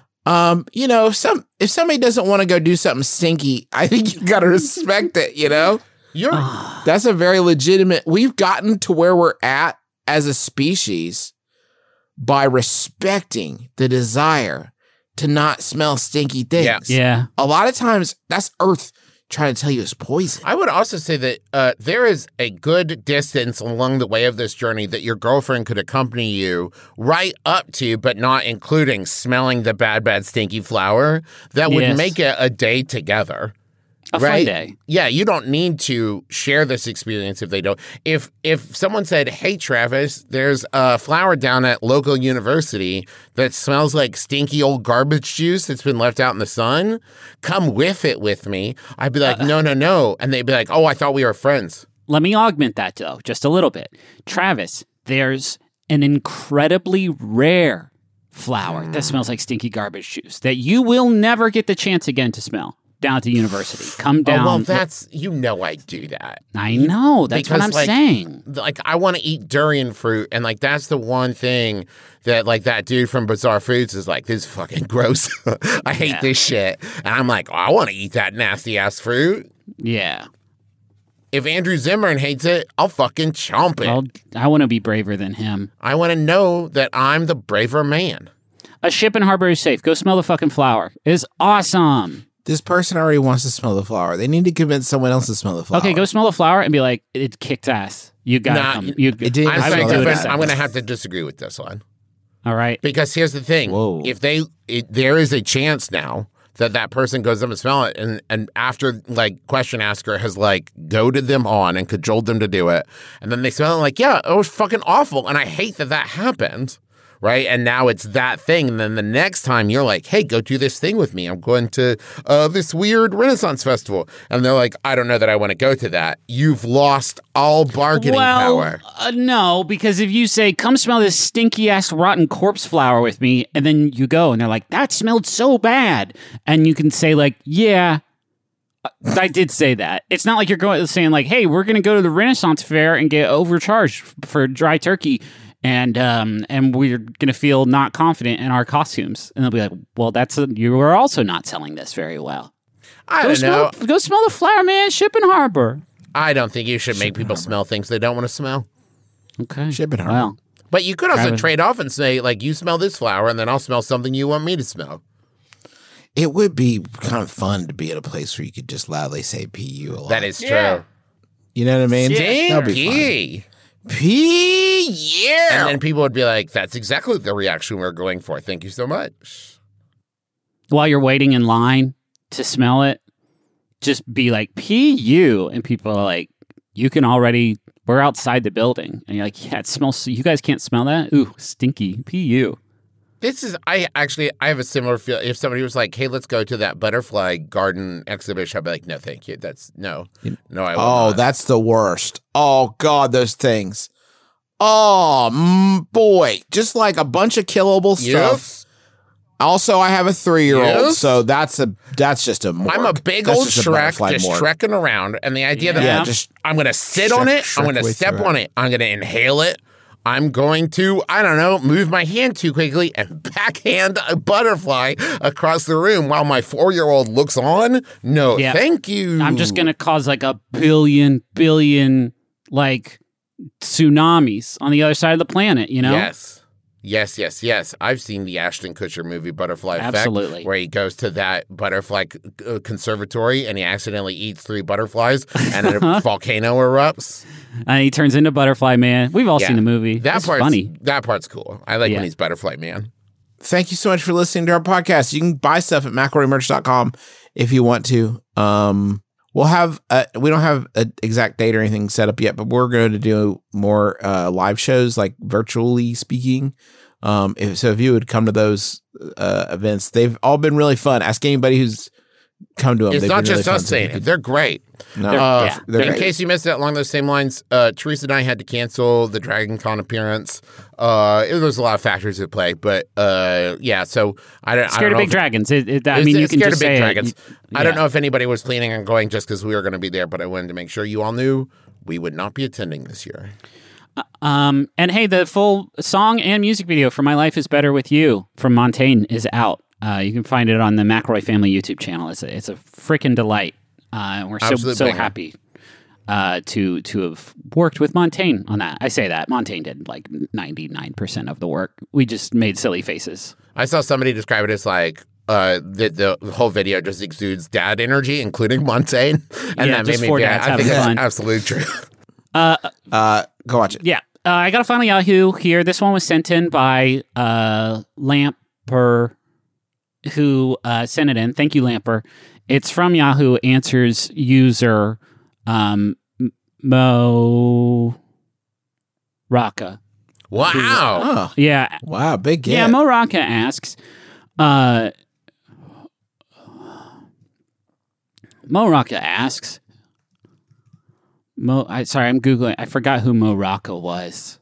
If somebody doesn't want to go do something stinky, I think you got to respect it. You're That's a very legitimate. We've gotten to where we're at as a species by respecting the desire to not smell stinky things. Yeah. Yeah. A lot of times that's Earth trying to tell you it's poison. I would also say that there is a good distance along the way of this journey that your girlfriend could accompany you right up to, but not including smelling the bad, stinky flower that would Yes. make it a day together. A fun day. Yeah, you don't need to share this experience if they don't. If someone said, "Hey, Travis, there's a flower down at local university that smells like stinky old garbage juice that's been left out in the sun, come whiff it with me," I'd be like, "No, and they'd be like, "Oh, I thought we were friends." Let me augment that though, just a little bit. Travis, there's an incredibly rare flower that smells like stinky garbage juice that you will never get the chance again to smell down at the university. Come down. Oh, well, that's I do that. I know. That's what Because, I'm like, saying. Like, I want to eat durian fruit, and like that's the one thing that like that dude from Bizarre Foods is like, "This is fucking gross. I hate this shit," and I'm like, "Oh, I want to eat that nasty ass fruit." Yeah. If Andrew Zimmern hates it, I'll fucking chomp it. Well, I want to be braver than him. I want to know that I'm the braver man. A ship in harbor is safe. Go smell the fucking flower. It's awesome. This person already wants to smell the flower. They need to convince someone else to smell the flower. Okay, go smell the flower and be like, it kicked ass. You got Nah, to come. it didn't I'm, smell saying, that do it bad. as I'm going to have to disagree with this one. All right. Because here's the thing. Whoa. If there is a chance now that person goes up and smell it, and after like question asker has like goaded them on and cajoled them to do it, and then they smell it like, yeah, it was fucking awful, and I hate that happened, right? And now it's that thing, and then the next time you're like, hey, go do this thing with me. I'm going to this weird Renaissance festival, and they're like, I don't know that I want to go to that. You've lost all bargaining power. No, because if you say, come smell this stinky ass rotten corpse flower with me, and then you go and they're like, that smelled so bad. And you can say like, yeah, I did say that. It's not like you're saying like, hey, we're going to go to the Renaissance fair and get overcharged for dry turkey. And we're going to feel not confident in our costumes. And they'll be like, well, you are also not selling this very well. I don't know. Go smell the flower, man. Ship in harbor. I don't think you should make people smell things they don't want to smell. Okay. Ship in harbor. Well, But you could also Travis. trade off and say, like, you smell this flower, and then I'll smell something you want me to smell. It would be kind of fun to be at a place where you could just loudly say "pu" a lot. That is Yeah. true. You know what I mean? That'd be fun. Stinky. P, yeah. And then people would be like, that's exactly the reaction we're going for. Thank you so much. while you're waiting in line to smell it, just be like, PU. And people are like, we're outside the building. And you're like, yeah, it smells, you guys can't smell that? Ooh, stinky, PU. I have a similar feel. If somebody was like, hey, let's go to that butterfly garden exhibition, I'd be like, no, thank you. No, I will not. That's the worst. Oh, God, those things. Oh, boy. Just like a bunch of killable stuff. Yes. Also, I have a 3-year-old, Yes. so that's just a morgue. I'm a big That's old just a Shrek butterfly just morgue. Shrekking around. And the idea that Yeah, just I'm going to sit on it, I'm going to way step through on it, I'm going to inhale it, I'm going to, I don't know, move my hand too quickly and backhand a butterfly across the room while my 4-year-old looks on. No, Yeah. thank you. I'm just going to cause like a billion, like tsunamis on the other side of the planet, you know? Yes. Yes. I've seen the Ashton Kutcher movie Butterfly Absolutely. Effect, where he goes to that butterfly conservatory and he accidentally eats 3 butterflies and a volcano erupts. And he turns into Butterfly Man. We've all seen the movie. That's funny. That part's cool. I like when he's Butterfly Man. Thank you so much for listening to our podcast. You can buy stuff at McElroyMerch.com if you want to. We'll have we don't have an exact date or anything set up yet, but we're going to do more live shows, like virtually speaking. If you would come to those events, they've all been really fun. Ask anybody who's come to them. It's not just us saying it. They're great. No, they're in great. case you missed it, along those same lines, Teresa and I had to cancel the Dragon Con appearance. There's a lot of factors at play, but so I don't. Scared of big dragons. You can just say dragons. it. I don't know if anybody was planning on going just because we were going to be there, but I wanted to make sure you all knew we would not be attending this year. And hey, the full song and music video for My Life is Better With You from Montaigne is out. You can find it on the McElroy Family YouTube channel. It's a freaking delight. We're so happy to have worked with Montaigne on that. I say that. Montaigne did like 99% of the work. We just made silly faces. I saw somebody describe it as like the whole video just exudes dad energy, including Montaigne. And that made me feel I think that's absolutely true. Go watch it. Yeah. I got a final Yahoo here. This one was sent in by Lamper, who sent it in. Thank you, Lamper. It's from Yahoo Answers user Mo Raka. Wow. Yeah. Wow, big get. Yeah, Mo Raka asks, Mo Raka asks, sorry, I'm Googling. I forgot who Mo Raka was.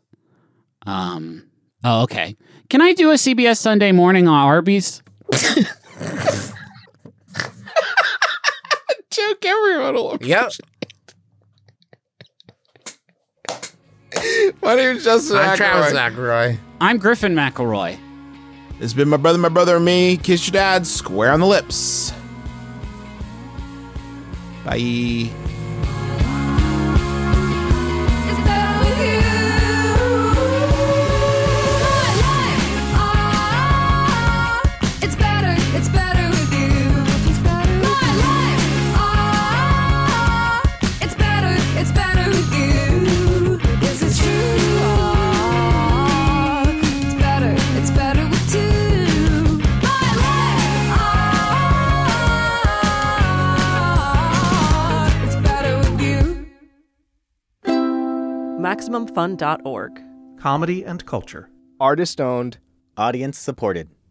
Okay. Can I do a CBS Sunday Morning on Arby's? Joke everyone will appreciate. Yep. My name is Justin I'm Travis McElroy. McElroy. I'm Griffin McElroy. This has been my brother, and me. Kiss your dad square on the lips. Bye. It's better with you. My life, it's better with you. My life, it's better with you. This is true. It's better with two. My life, it's better with you. MaximumFun.org. Comedy and culture. Artist owned, audience supported.